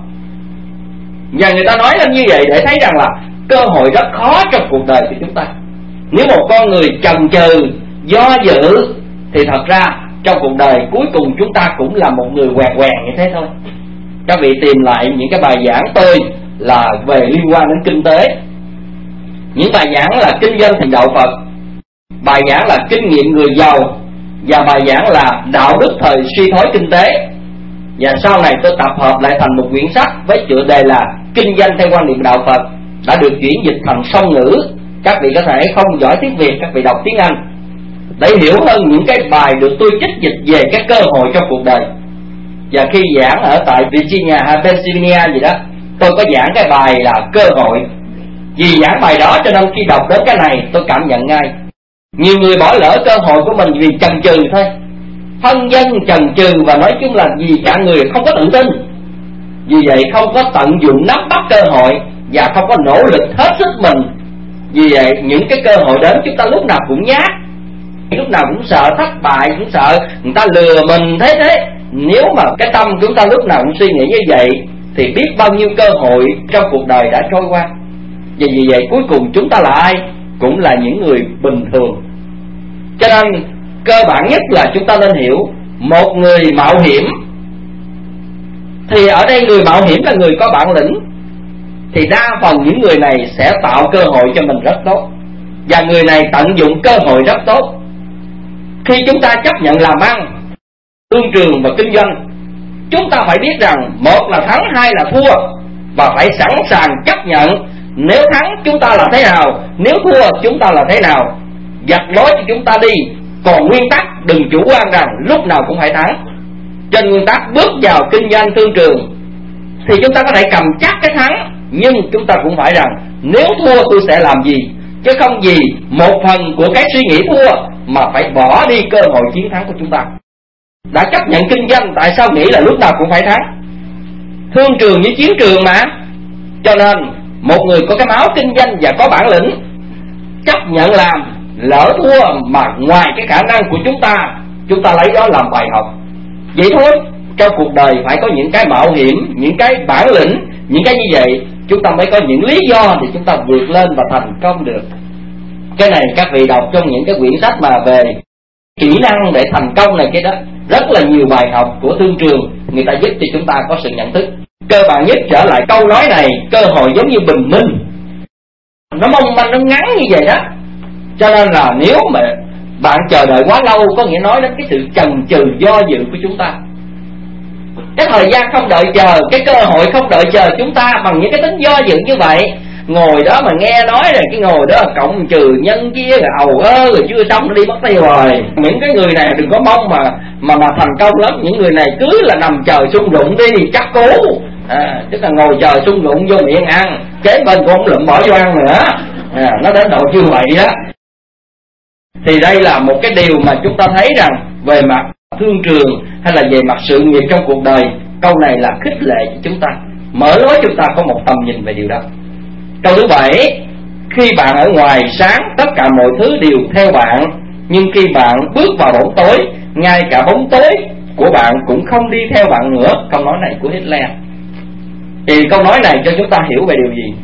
Và người ta nói lên như vậy để thấy rằng là cơ hội rất khó trong cuộc đời của chúng ta. Nếu một con người chần chừ, do dự, thì thật ra trong cuộc đời cuối cùng chúng ta cũng là một người quẹt quẹt như thế thôi. Các vị tìm lại những cái bài giảng tôi là về liên quan đến kinh tế. Những bài giảng là kinh doanh thành đạo Phật, bài giảng là kinh nghiệm người giàu, và bài giảng là đạo đức thời suy thoái kinh tế. Và sau này tôi tập hợp lại thành một quyển sách với tựa đề là Kinh doanh theo quan niệm đạo Phật, đã được chuyển dịch thành song ngữ. Các vị có thể không giỏi tiếng Việt, các vị đọc tiếng Anh để hiểu hơn những cái bài được tôi trích dịch về các cơ hội trong cuộc đời. Và khi giảng ở tại Virginia hay Pennsylvania gì đó, tôi có giảng cái bài là cơ hội. Vì giảng bài đó cho nên khi đọc đến cái này tôi cảm nhận ngay nhiều người bỏ lỡ cơ hội của mình vì chần chừ thôi, phân dân chần chừ, và nói chung là vì cả người không có tự tin. Vì vậy không có tận dụng nắm bắt cơ hội và không có nỗ lực hết sức mình. Vì vậy những cái cơ hội đến chúng ta lúc nào cũng nhát, lúc nào cũng sợ thất bại, cũng sợ người ta lừa mình thế. Nếu mà cái tâm chúng ta lúc nào cũng suy nghĩ như vậy thì biết bao nhiêu cơ hội trong cuộc đời đã trôi qua. Và vì vậy cuối cùng chúng ta là ai? Cũng là những người bình thường. Cho nên cơ bản nhất là chúng ta nên hiểu, một người mạo hiểm thì ở đây người mạo hiểm là người có bản lĩnh, thì đa phần những người này sẽ tạo cơ hội cho mình rất tốt, và người này tận dụng cơ hội rất tốt. Khi chúng ta chấp nhận làm ăn, thương trường và kinh doanh, chúng ta phải biết rằng một là thắng, hai là thua, và phải sẵn sàng chấp nhận. Nếu thắng chúng ta là thế nào, nếu thua chúng ta là thế nào, dạch lối cho chúng ta đi. Còn nguyên tắc đừng chủ quan rằng lúc nào cũng phải thắng. Trên nguyên tắc bước vào kinh doanh thương trường thì chúng ta có thể cầm chắc cái thắng, nhưng chúng ta cũng phải rằng nếu thua tôi sẽ làm gì, chứ không gì một phần của cái suy nghĩ thua mà phải bỏ đi cơ hội chiến thắng của chúng ta. Đã chấp nhận kinh doanh, tại sao nghĩ là lúc nào cũng phải thắng? Thương trường như chiến trường mà. Cho nên một người có cái máu kinh doanh và có bản lĩnh, chấp nhận làm, lỡ thua mà ngoài cái khả năng của chúng ta chúng ta lấy đó làm bài học. Vậy thôi, trong cuộc đời phải có những cái mạo hiểm, những cái bản lĩnh, những cái như vậy chúng ta mới có những lý do để chúng ta vượt lên và thành công được. Cái này các vị đọc trong những cái quyển sách mà về kỹ năng để thành công này kia đó, rất là nhiều bài học của thương trường, người ta giúp cho chúng ta có sự nhận thức. Cơ bản nhất trở lại câu nói này, cơ hội giống như bình minh, nó mong manh, nó ngắn như vậy đó. Cho nên là nếu mà bạn chờ đợi quá lâu, có nghĩa nói đến cái sự chần chừ do dự của chúng ta. Cái thời gian không đợi chờ, cái cơ hội không đợi chờ chúng ta bằng những cái tính do dự như vậy. Ngồi đó mà nghe nói rồi cái ngồi đó cộng trừ nhân chia rồi ầu rồi chưa xong đi mất tiêu rồi. Những cái người này đừng có mong mà thành công lắm. Những người này cứ là nằm chờ sung rụng đi, chắc cố. Tức là ngồi chờ sung rụng vô miệng ăn, kế bên cũng không lụm bỏ vô ăn nữa. Nó đến độ như vậy đó. Thì đây là một cái điều mà chúng ta thấy rằng về mặt thương trường hay là về mặt sự nghiệp trong cuộc đời, câu này là khích lệ cho chúng ta, mở lối chúng ta có một tầm nhìn về điều đó. Câu thứ 7, khi bạn ở ngoài sáng tất cả mọi thứ đều theo bạn, nhưng khi bạn bước vào bóng tối, ngay cả bóng tối của bạn cũng không đi theo bạn nữa. Câu nói này của Hitler. Thì câu nói này cho chúng ta hiểu về điều gì?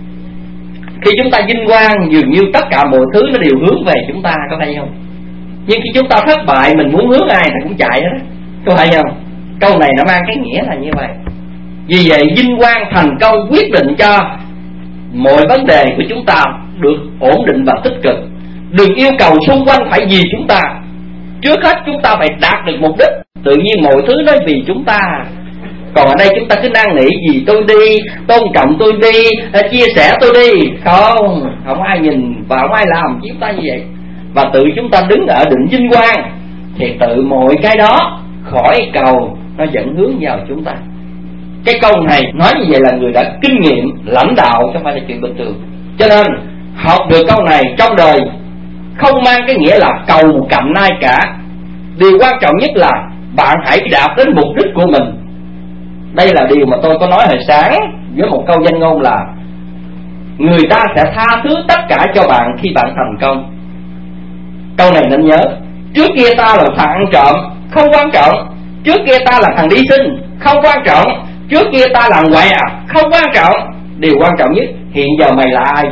Khi chúng ta vinh quang, dường như tất cả mọi thứ nó đều hướng về chúng ta, có thấy không? Nhưng khi chúng ta thất bại, mình muốn hướng ai thì cũng chạy hết, có phải không? Câu này nó mang cái nghĩa là như vậy. Vì vậy vinh quang thành công quyết định cho mọi vấn đề của chúng ta được ổn định và tích cực. Đừng yêu cầu xung quanh phải vì chúng ta. Trước hết chúng ta phải đạt được mục đích, tự nhiên mọi thứ nó vì chúng ta. Còn ở đây chúng ta cứ năn nỉ vì tôi đi, tôn trọng tôi đi, chia sẻ tôi đi. Không ai nhìn và không ai làm chúng ta như vậy. Và tự chúng ta đứng ở định vinh quang, thì tự mọi cái đó khỏi cầu nó dẫn hướng vào chúng ta. Cái câu này nói như vậy là người đã kinh nghiệm lãnh đạo, chứ không phải là chuyện bình thường. Cho nên học được câu này trong đời không mang cái nghĩa là cầu một cặm nai cả. Điều quan trọng nhất là bạn hãy đạt đến mục đích của mình. Đây là điều mà tôi có nói hồi sáng với một câu danh ngôn là người ta sẽ tha thứ tất cả cho bạn khi bạn thành công. Câu này nên nhớ. Trước kia ta là thằng ăn trộm, không quan trọng. Trước kia ta là thằng đi sinh, không quan trọng. Trước kia ta là què, không quan trọng. Điều quan trọng nhất, hiện giờ mày là ai?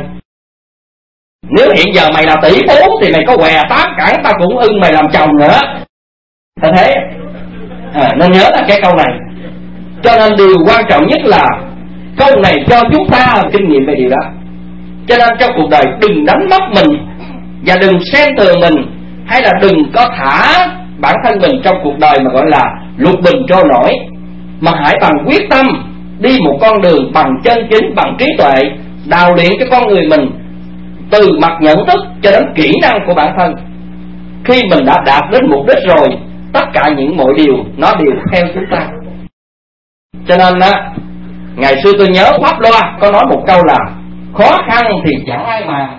Nếu hiện giờ mày là tỷ phú thì mày có què 8 cẳng, ta cũng ưng mày làm chồng nữa. Ta thế nên nhớ là cái câu này. Cho nên điều quan trọng nhất là câu này cho chúng ta kinh nghiệm về điều đó. Cho nên trong cuộc đời đừng đánh mất mình, và đừng xem thường mình, hay là đừng có thả bản thân mình trong cuộc đời mà gọi là lục bình trôi nổi, mà hãy bằng quyết tâm đi một con đường bằng chân chính, bằng trí tuệ, đào luyện cho con người mình từ mặt nhận thức cho đến kỹ năng của bản thân. Khi mình đã đạt đến mục đích rồi, tất cả những mọi điều nó đều theo chúng ta. Cho nên á, ngày xưa tôi nhớ Pháp Loa có nói một câu là khó khăn thì chẳng ai mà,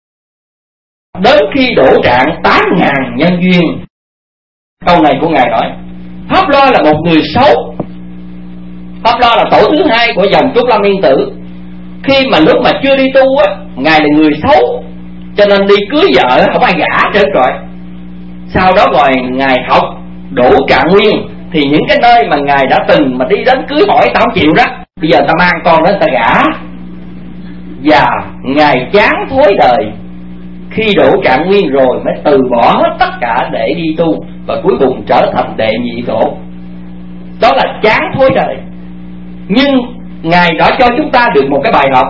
đến khi đổ trạng 8.000 nhân duyên. Câu này của Ngài nói Pháp Loa là một người xấu. Pháp Loa là tổ thứ 2 của dòng Trúc Lâm Yên Tử. Khi mà lúc mà chưa đi tu á, Ngài là người xấu, cho nên đi cưới vợ không ai gả trơn rồi. Sau đó rồi Ngài học đổ trạng nguyên, thì những cái nơi mà Ngài đã từng mà đi đến cưới hỏi tao không chịu đó, bây giờ ta mang con đến ta gả. Và Ngài chán thối đời, khi đổ trạng nguyên rồi mới từ bỏ hết tất cả để đi tu, và cuối cùng trở thành đệ nhị tổ. Đó là chán thối đời. Nhưng Ngài đã cho chúng ta được một cái bài học.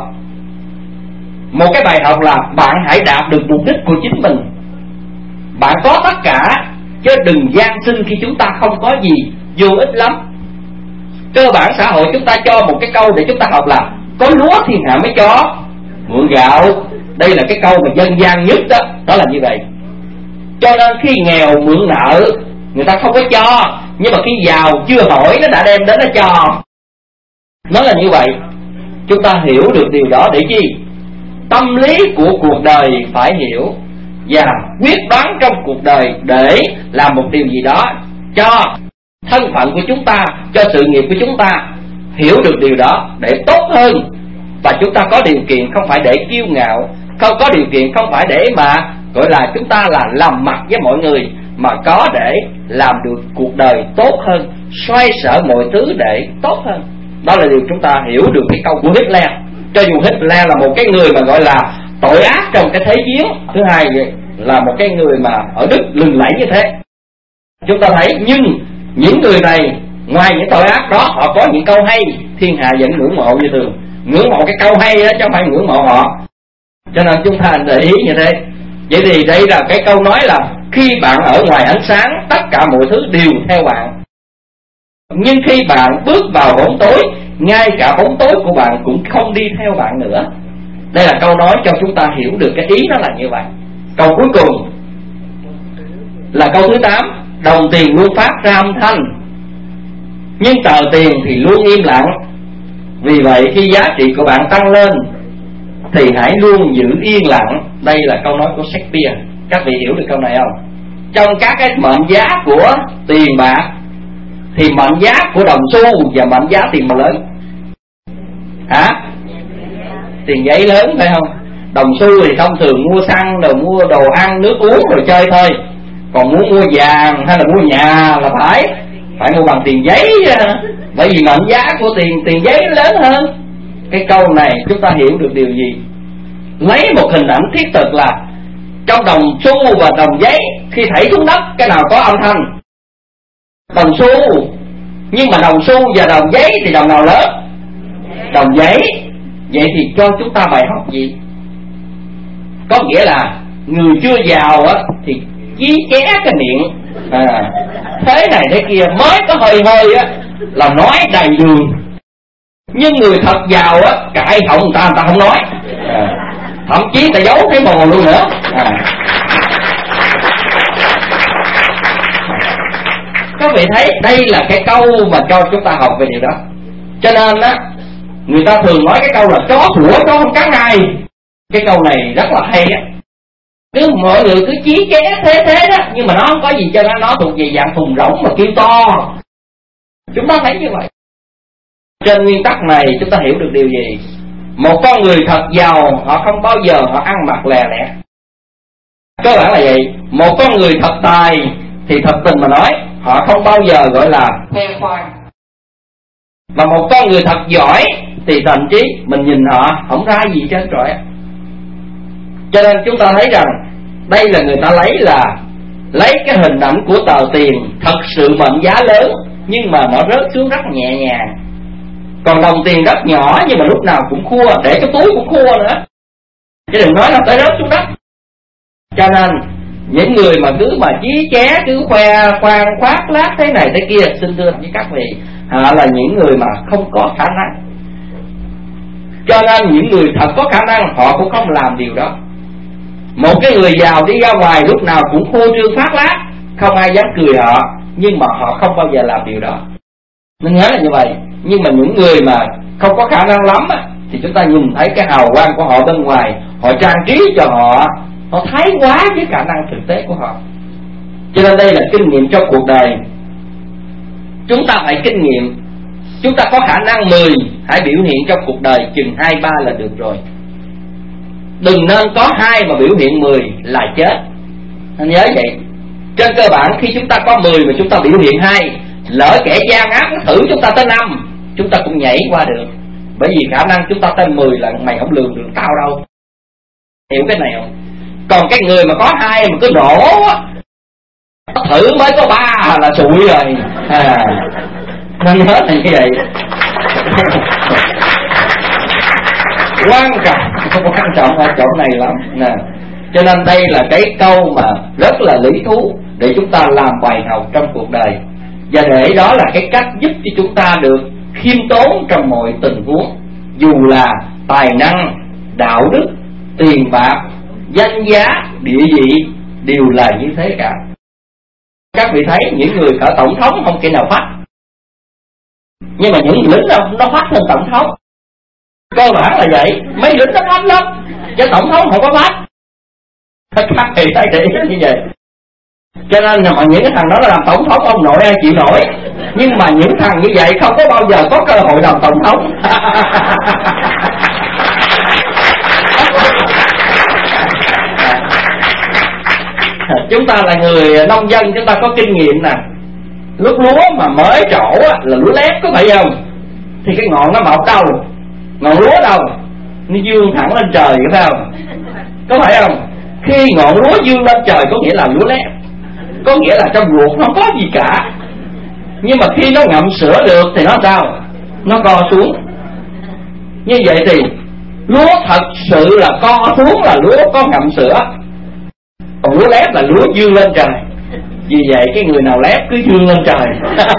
Một cái bài học là bạn hãy đạt được mục đích của chính mình. Bạn có tất cả, chứ đừng gian sinh khi chúng ta không có gì, vô ích lắm. Cơ bản xã hội chúng ta cho một cái câu để chúng ta học là có lúa thiên hạ mới cho mượn gạo. Đây là cái câu mà dân gian nhất đó, đó là như vậy. Cho nên khi nghèo mượn nợ người ta không có cho, nhưng mà khi giàu chưa hỏi nó đã đem đến nó cho. Nó là như vậy. Chúng ta hiểu được điều đó để chi? Tâm lý của cuộc đời phải hiểu, và quyết đoán trong cuộc đời để làm một điều gì đó cho thân phận của chúng ta, cho sự nghiệp của chúng ta. Hiểu được điều đó để tốt hơn. Và chúng ta có điều kiện không phải để kiêu ngạo, không có điều kiện không phải để mà gọi là chúng ta là làm mặt với mọi người, mà có để làm được cuộc đời tốt hơn, xoay sở mọi thứ để tốt hơn. Đó là điều chúng ta hiểu được cái câu của Hitler. Cho dù Hitler là một cái người mà gọi là tội ác trong cái thế chiến thứ hai, là một cái người mà ở Đức lừng lẫy như thế, chúng ta thấy, nhưng những người này ngoài những tội ác đó, họ có những câu hay, thiên hạ vẫn ngưỡng mộ như thường. Ngưỡng mộ cái câu hay đó chứ không phải ngưỡng mộ họ. Cho nên chúng ta để ý như thế. Vậy thì đây là cái câu nói là khi bạn ở ngoài ánh sáng, tất cả mọi thứ đều theo bạn, nhưng khi bạn bước vào bóng tối, ngay cả bóng tối của bạn cũng không đi theo bạn nữa. Đây là câu nói cho chúng ta hiểu được cái ý nó là như vậy. Câu cuối cùng là câu thứ 8. Đồng tiền luôn phát ra âm thanh, nhưng tờ tiền thì luôn im lặng. Vì vậy khi giá trị của bạn tăng lên thì hãy luôn giữ yên lặng. Đây là câu nói của Shakespeare. Các vị hiểu được câu này không? Trong các cái mệnh giá của tiền bạc thì mệnh giá của đồng xu và mệnh giá tiền bạc lớn. Hả? Tiền giấy lớn phải không? Đồng xu thì thông thường mua xăng rồi mua đồ ăn nước uống rồi chơi thôi. Còn muốn mua vàng hay là mua nhà là phải mua bằng tiền giấy. Bởi vì mệnh giá của tiền giấy lớn hơn. Cái câu này chúng ta hiểu được điều gì? Lấy một hình ảnh thiết thực là trong đồng xu và đồng giấy, khi thảy xuống đất cái nào có âm thanh? Đồng xu. Nhưng mà đồng xu và đồng giấy thì đồng nào lớn? Đồng giấy. Vậy thì cho chúng ta bài học gì? Có nghĩa là người chưa giàu á thì chí ché cái miệng thế này thế kia, mới có hơi hơi á là nói đầy đường. Nhưng người thật giàu á, cãi họng người ta không nói, thậm chí ta giấu cái mồ luôn nữa. Các vị thấy đây là cái câu mà cho chúng ta học về điều đó. Cho nên á, người ta thường nói cái câu là chó sủa chó không cắn ai. Cái câu này rất là hay á. Cứ mọi người cứ chí ché thế đó, nhưng mà nó không có gì cho nó thuộc về dạng thùng rỗng mà kêu to. Chúng ta thấy như vậy. Trên nguyên tắc này chúng ta hiểu được điều gì? Một con người thật giàu, họ không bao giờ họ ăn mặc lè lẻ. Cơ bản là vậy. Một con người thật tài thì thật tình mà nói, họ không bao giờ gọi là khoe khoang. Mà một con người thật giỏi thì thậm chí mình nhìn họ không ra gì trên trọi. Cho nên chúng ta thấy rằng đây là người ta lấy cái hình ảnh của tờ tiền thật sự mệnh giá lớn, nhưng mà nó rớt xuống rất nhẹ nhàng. Còn đồng tiền rất nhỏ nhưng mà lúc nào cũng khua, để cái túi cũng khua nữa, chứ đừng nói là tới rớt xuống đất. Cho nên những người mà cứ mà chí ché, cứ khoe khoang khoác lác thế này thế kia, xin thưa với các vị, họ là những người mà không có khả năng. Cho nên những người thật có khả năng họ cũng không làm điều đó. Một cái người giàu đi ra ngoài lúc nào cũng phô trương phát lác, không ai dám cười họ, nhưng mà họ không bao giờ làm điều đó. Nên nhớ là như vậy. Nhưng mà những người mà không có khả năng lắm á, thì chúng ta nhìn thấy cái hào quang của họ bên ngoài, họ trang trí cho họ thái quá với khả năng thực tế của họ. Cho nên đây là kinh nghiệm trong cuộc đời. Chúng ta phải kinh nghiệm. Chúng ta có khả năng 10, hãy biểu hiện trong cuộc đời chừng 2-3 là được rồi. Đừng nên có 2 mà biểu hiện 10 là chết. Anh nhớ vậy. Trên cơ bản khi chúng ta có 10 mà chúng ta biểu hiện 2, lỡ kẻ gian ác nó thử chúng ta tới 5, chúng ta cũng nhảy qua được. Bởi vì khả năng chúng ta tới 10 là mày không lường được tao đâu. Hiểu cái này không? Còn cái người mà có 2 mà cứ nổ á, thử mới có 3 là sụi rồi. Nên hết là như vậy. Quan trọng ở chỗ này lắm nè. Cho nên đây là cái câu mà rất là lý thú để chúng ta làm bài học trong cuộc đời. Và để đó là cái cách giúp cho chúng ta được khiêm tốn trong mọi tình huống. Dù là tài năng, đạo đức, tiền bạc, danh giá, địa vị đều là như thế cả. Các vị thấy những người cả tổng thống không kẻ nào phát, nhưng mà những lính nó phát hơn tổng thống. Cơ bản là vậy. Mấy lính nó phát lắm, chứ tổng thống không có phát. Các vị thấy để như vậy. Cho nên mà những cái thằng đó nó làm tổng thống ông nội ai chịu nổi. Nhưng mà những thằng như vậy không có bao giờ có cơ hội làm tổng thống. chúng ta là người nông dân, chúng ta có kinh nghiệm nè. Lúc lúa mà mới trổ là lúa lép, có phải không? Thì cái ngọn nó mọc đâu? Ngọn lúa đâu? Nó dương thẳng lên trời, có phải không? Có phải không? Khi ngọn lúa dương lên trời có nghĩa là lúa lép, có nghĩa là trong ruột nó có gì cả. Nhưng mà khi nó ngậm sữa được thì nó sao? Nó co xuống. Như vậy thì lúa thật sự là co xuống là lúa có ngậm sữa, còn lúa lép là lúa dương lên trời. Vì vậy cái người nào lép cứ dương lên trời.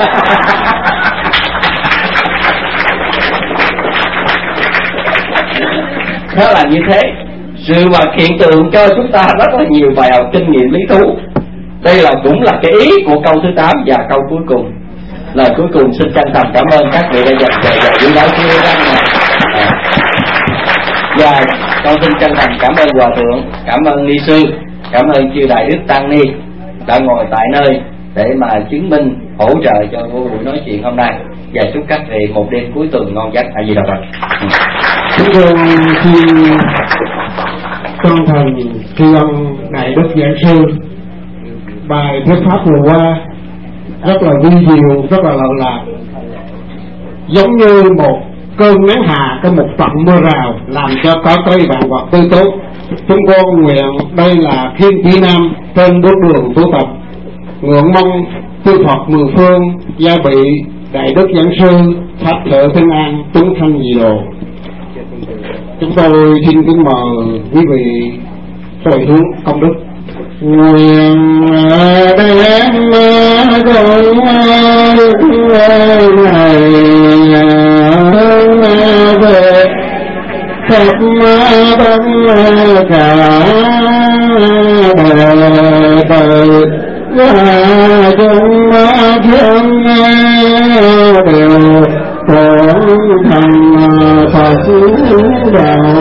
Nó là như thế. Sự mà hiện tượng cho chúng ta rất là nhiều bài học kinh nghiệm lý thú. Đây là cũng là cái ý của câu thứ 8 và câu cuối cùng. Lời cuối cùng xin chân thành cảm ơn các vị đã dành thời giờ quý giáo sư Đăng này. Và con xin chân thành cảm ơn Hòa Thượng, cảm ơn Ni Sư, cảm ơn chư Đại Đức Tăng Ni đã ngồi tại nơi để mà chứng minh, hỗ trợ cho buổi nói chuyện hôm nay. Và chúc các vị một đêm cuối tuần ngon giấc. A Di Đà Phật. Chúng tôi xin chân thành tri ân Đại Đức Giảng Sư. Bài thuyết pháp vừa qua rất là vi diệu, rất là lợn lạc, giống như một cơn nắng hạ, có một trận mưa rào làm cho có cây vạn vật tươi tốt. Chúng con nguyện đây là Thiên Chí Nam trên bước đường tu tập, nguyện mong chư Phật mười phương gia bị Đại Đức Giảng Sư pháp lợi thân an chúng sanh dị độ. Chúng tôi xin kính mời quý vị hồi hướng công đức. Nguyện đem công đức này về khắp tất cả đời đời và chúng thiên đều phổ thành Phật đạo.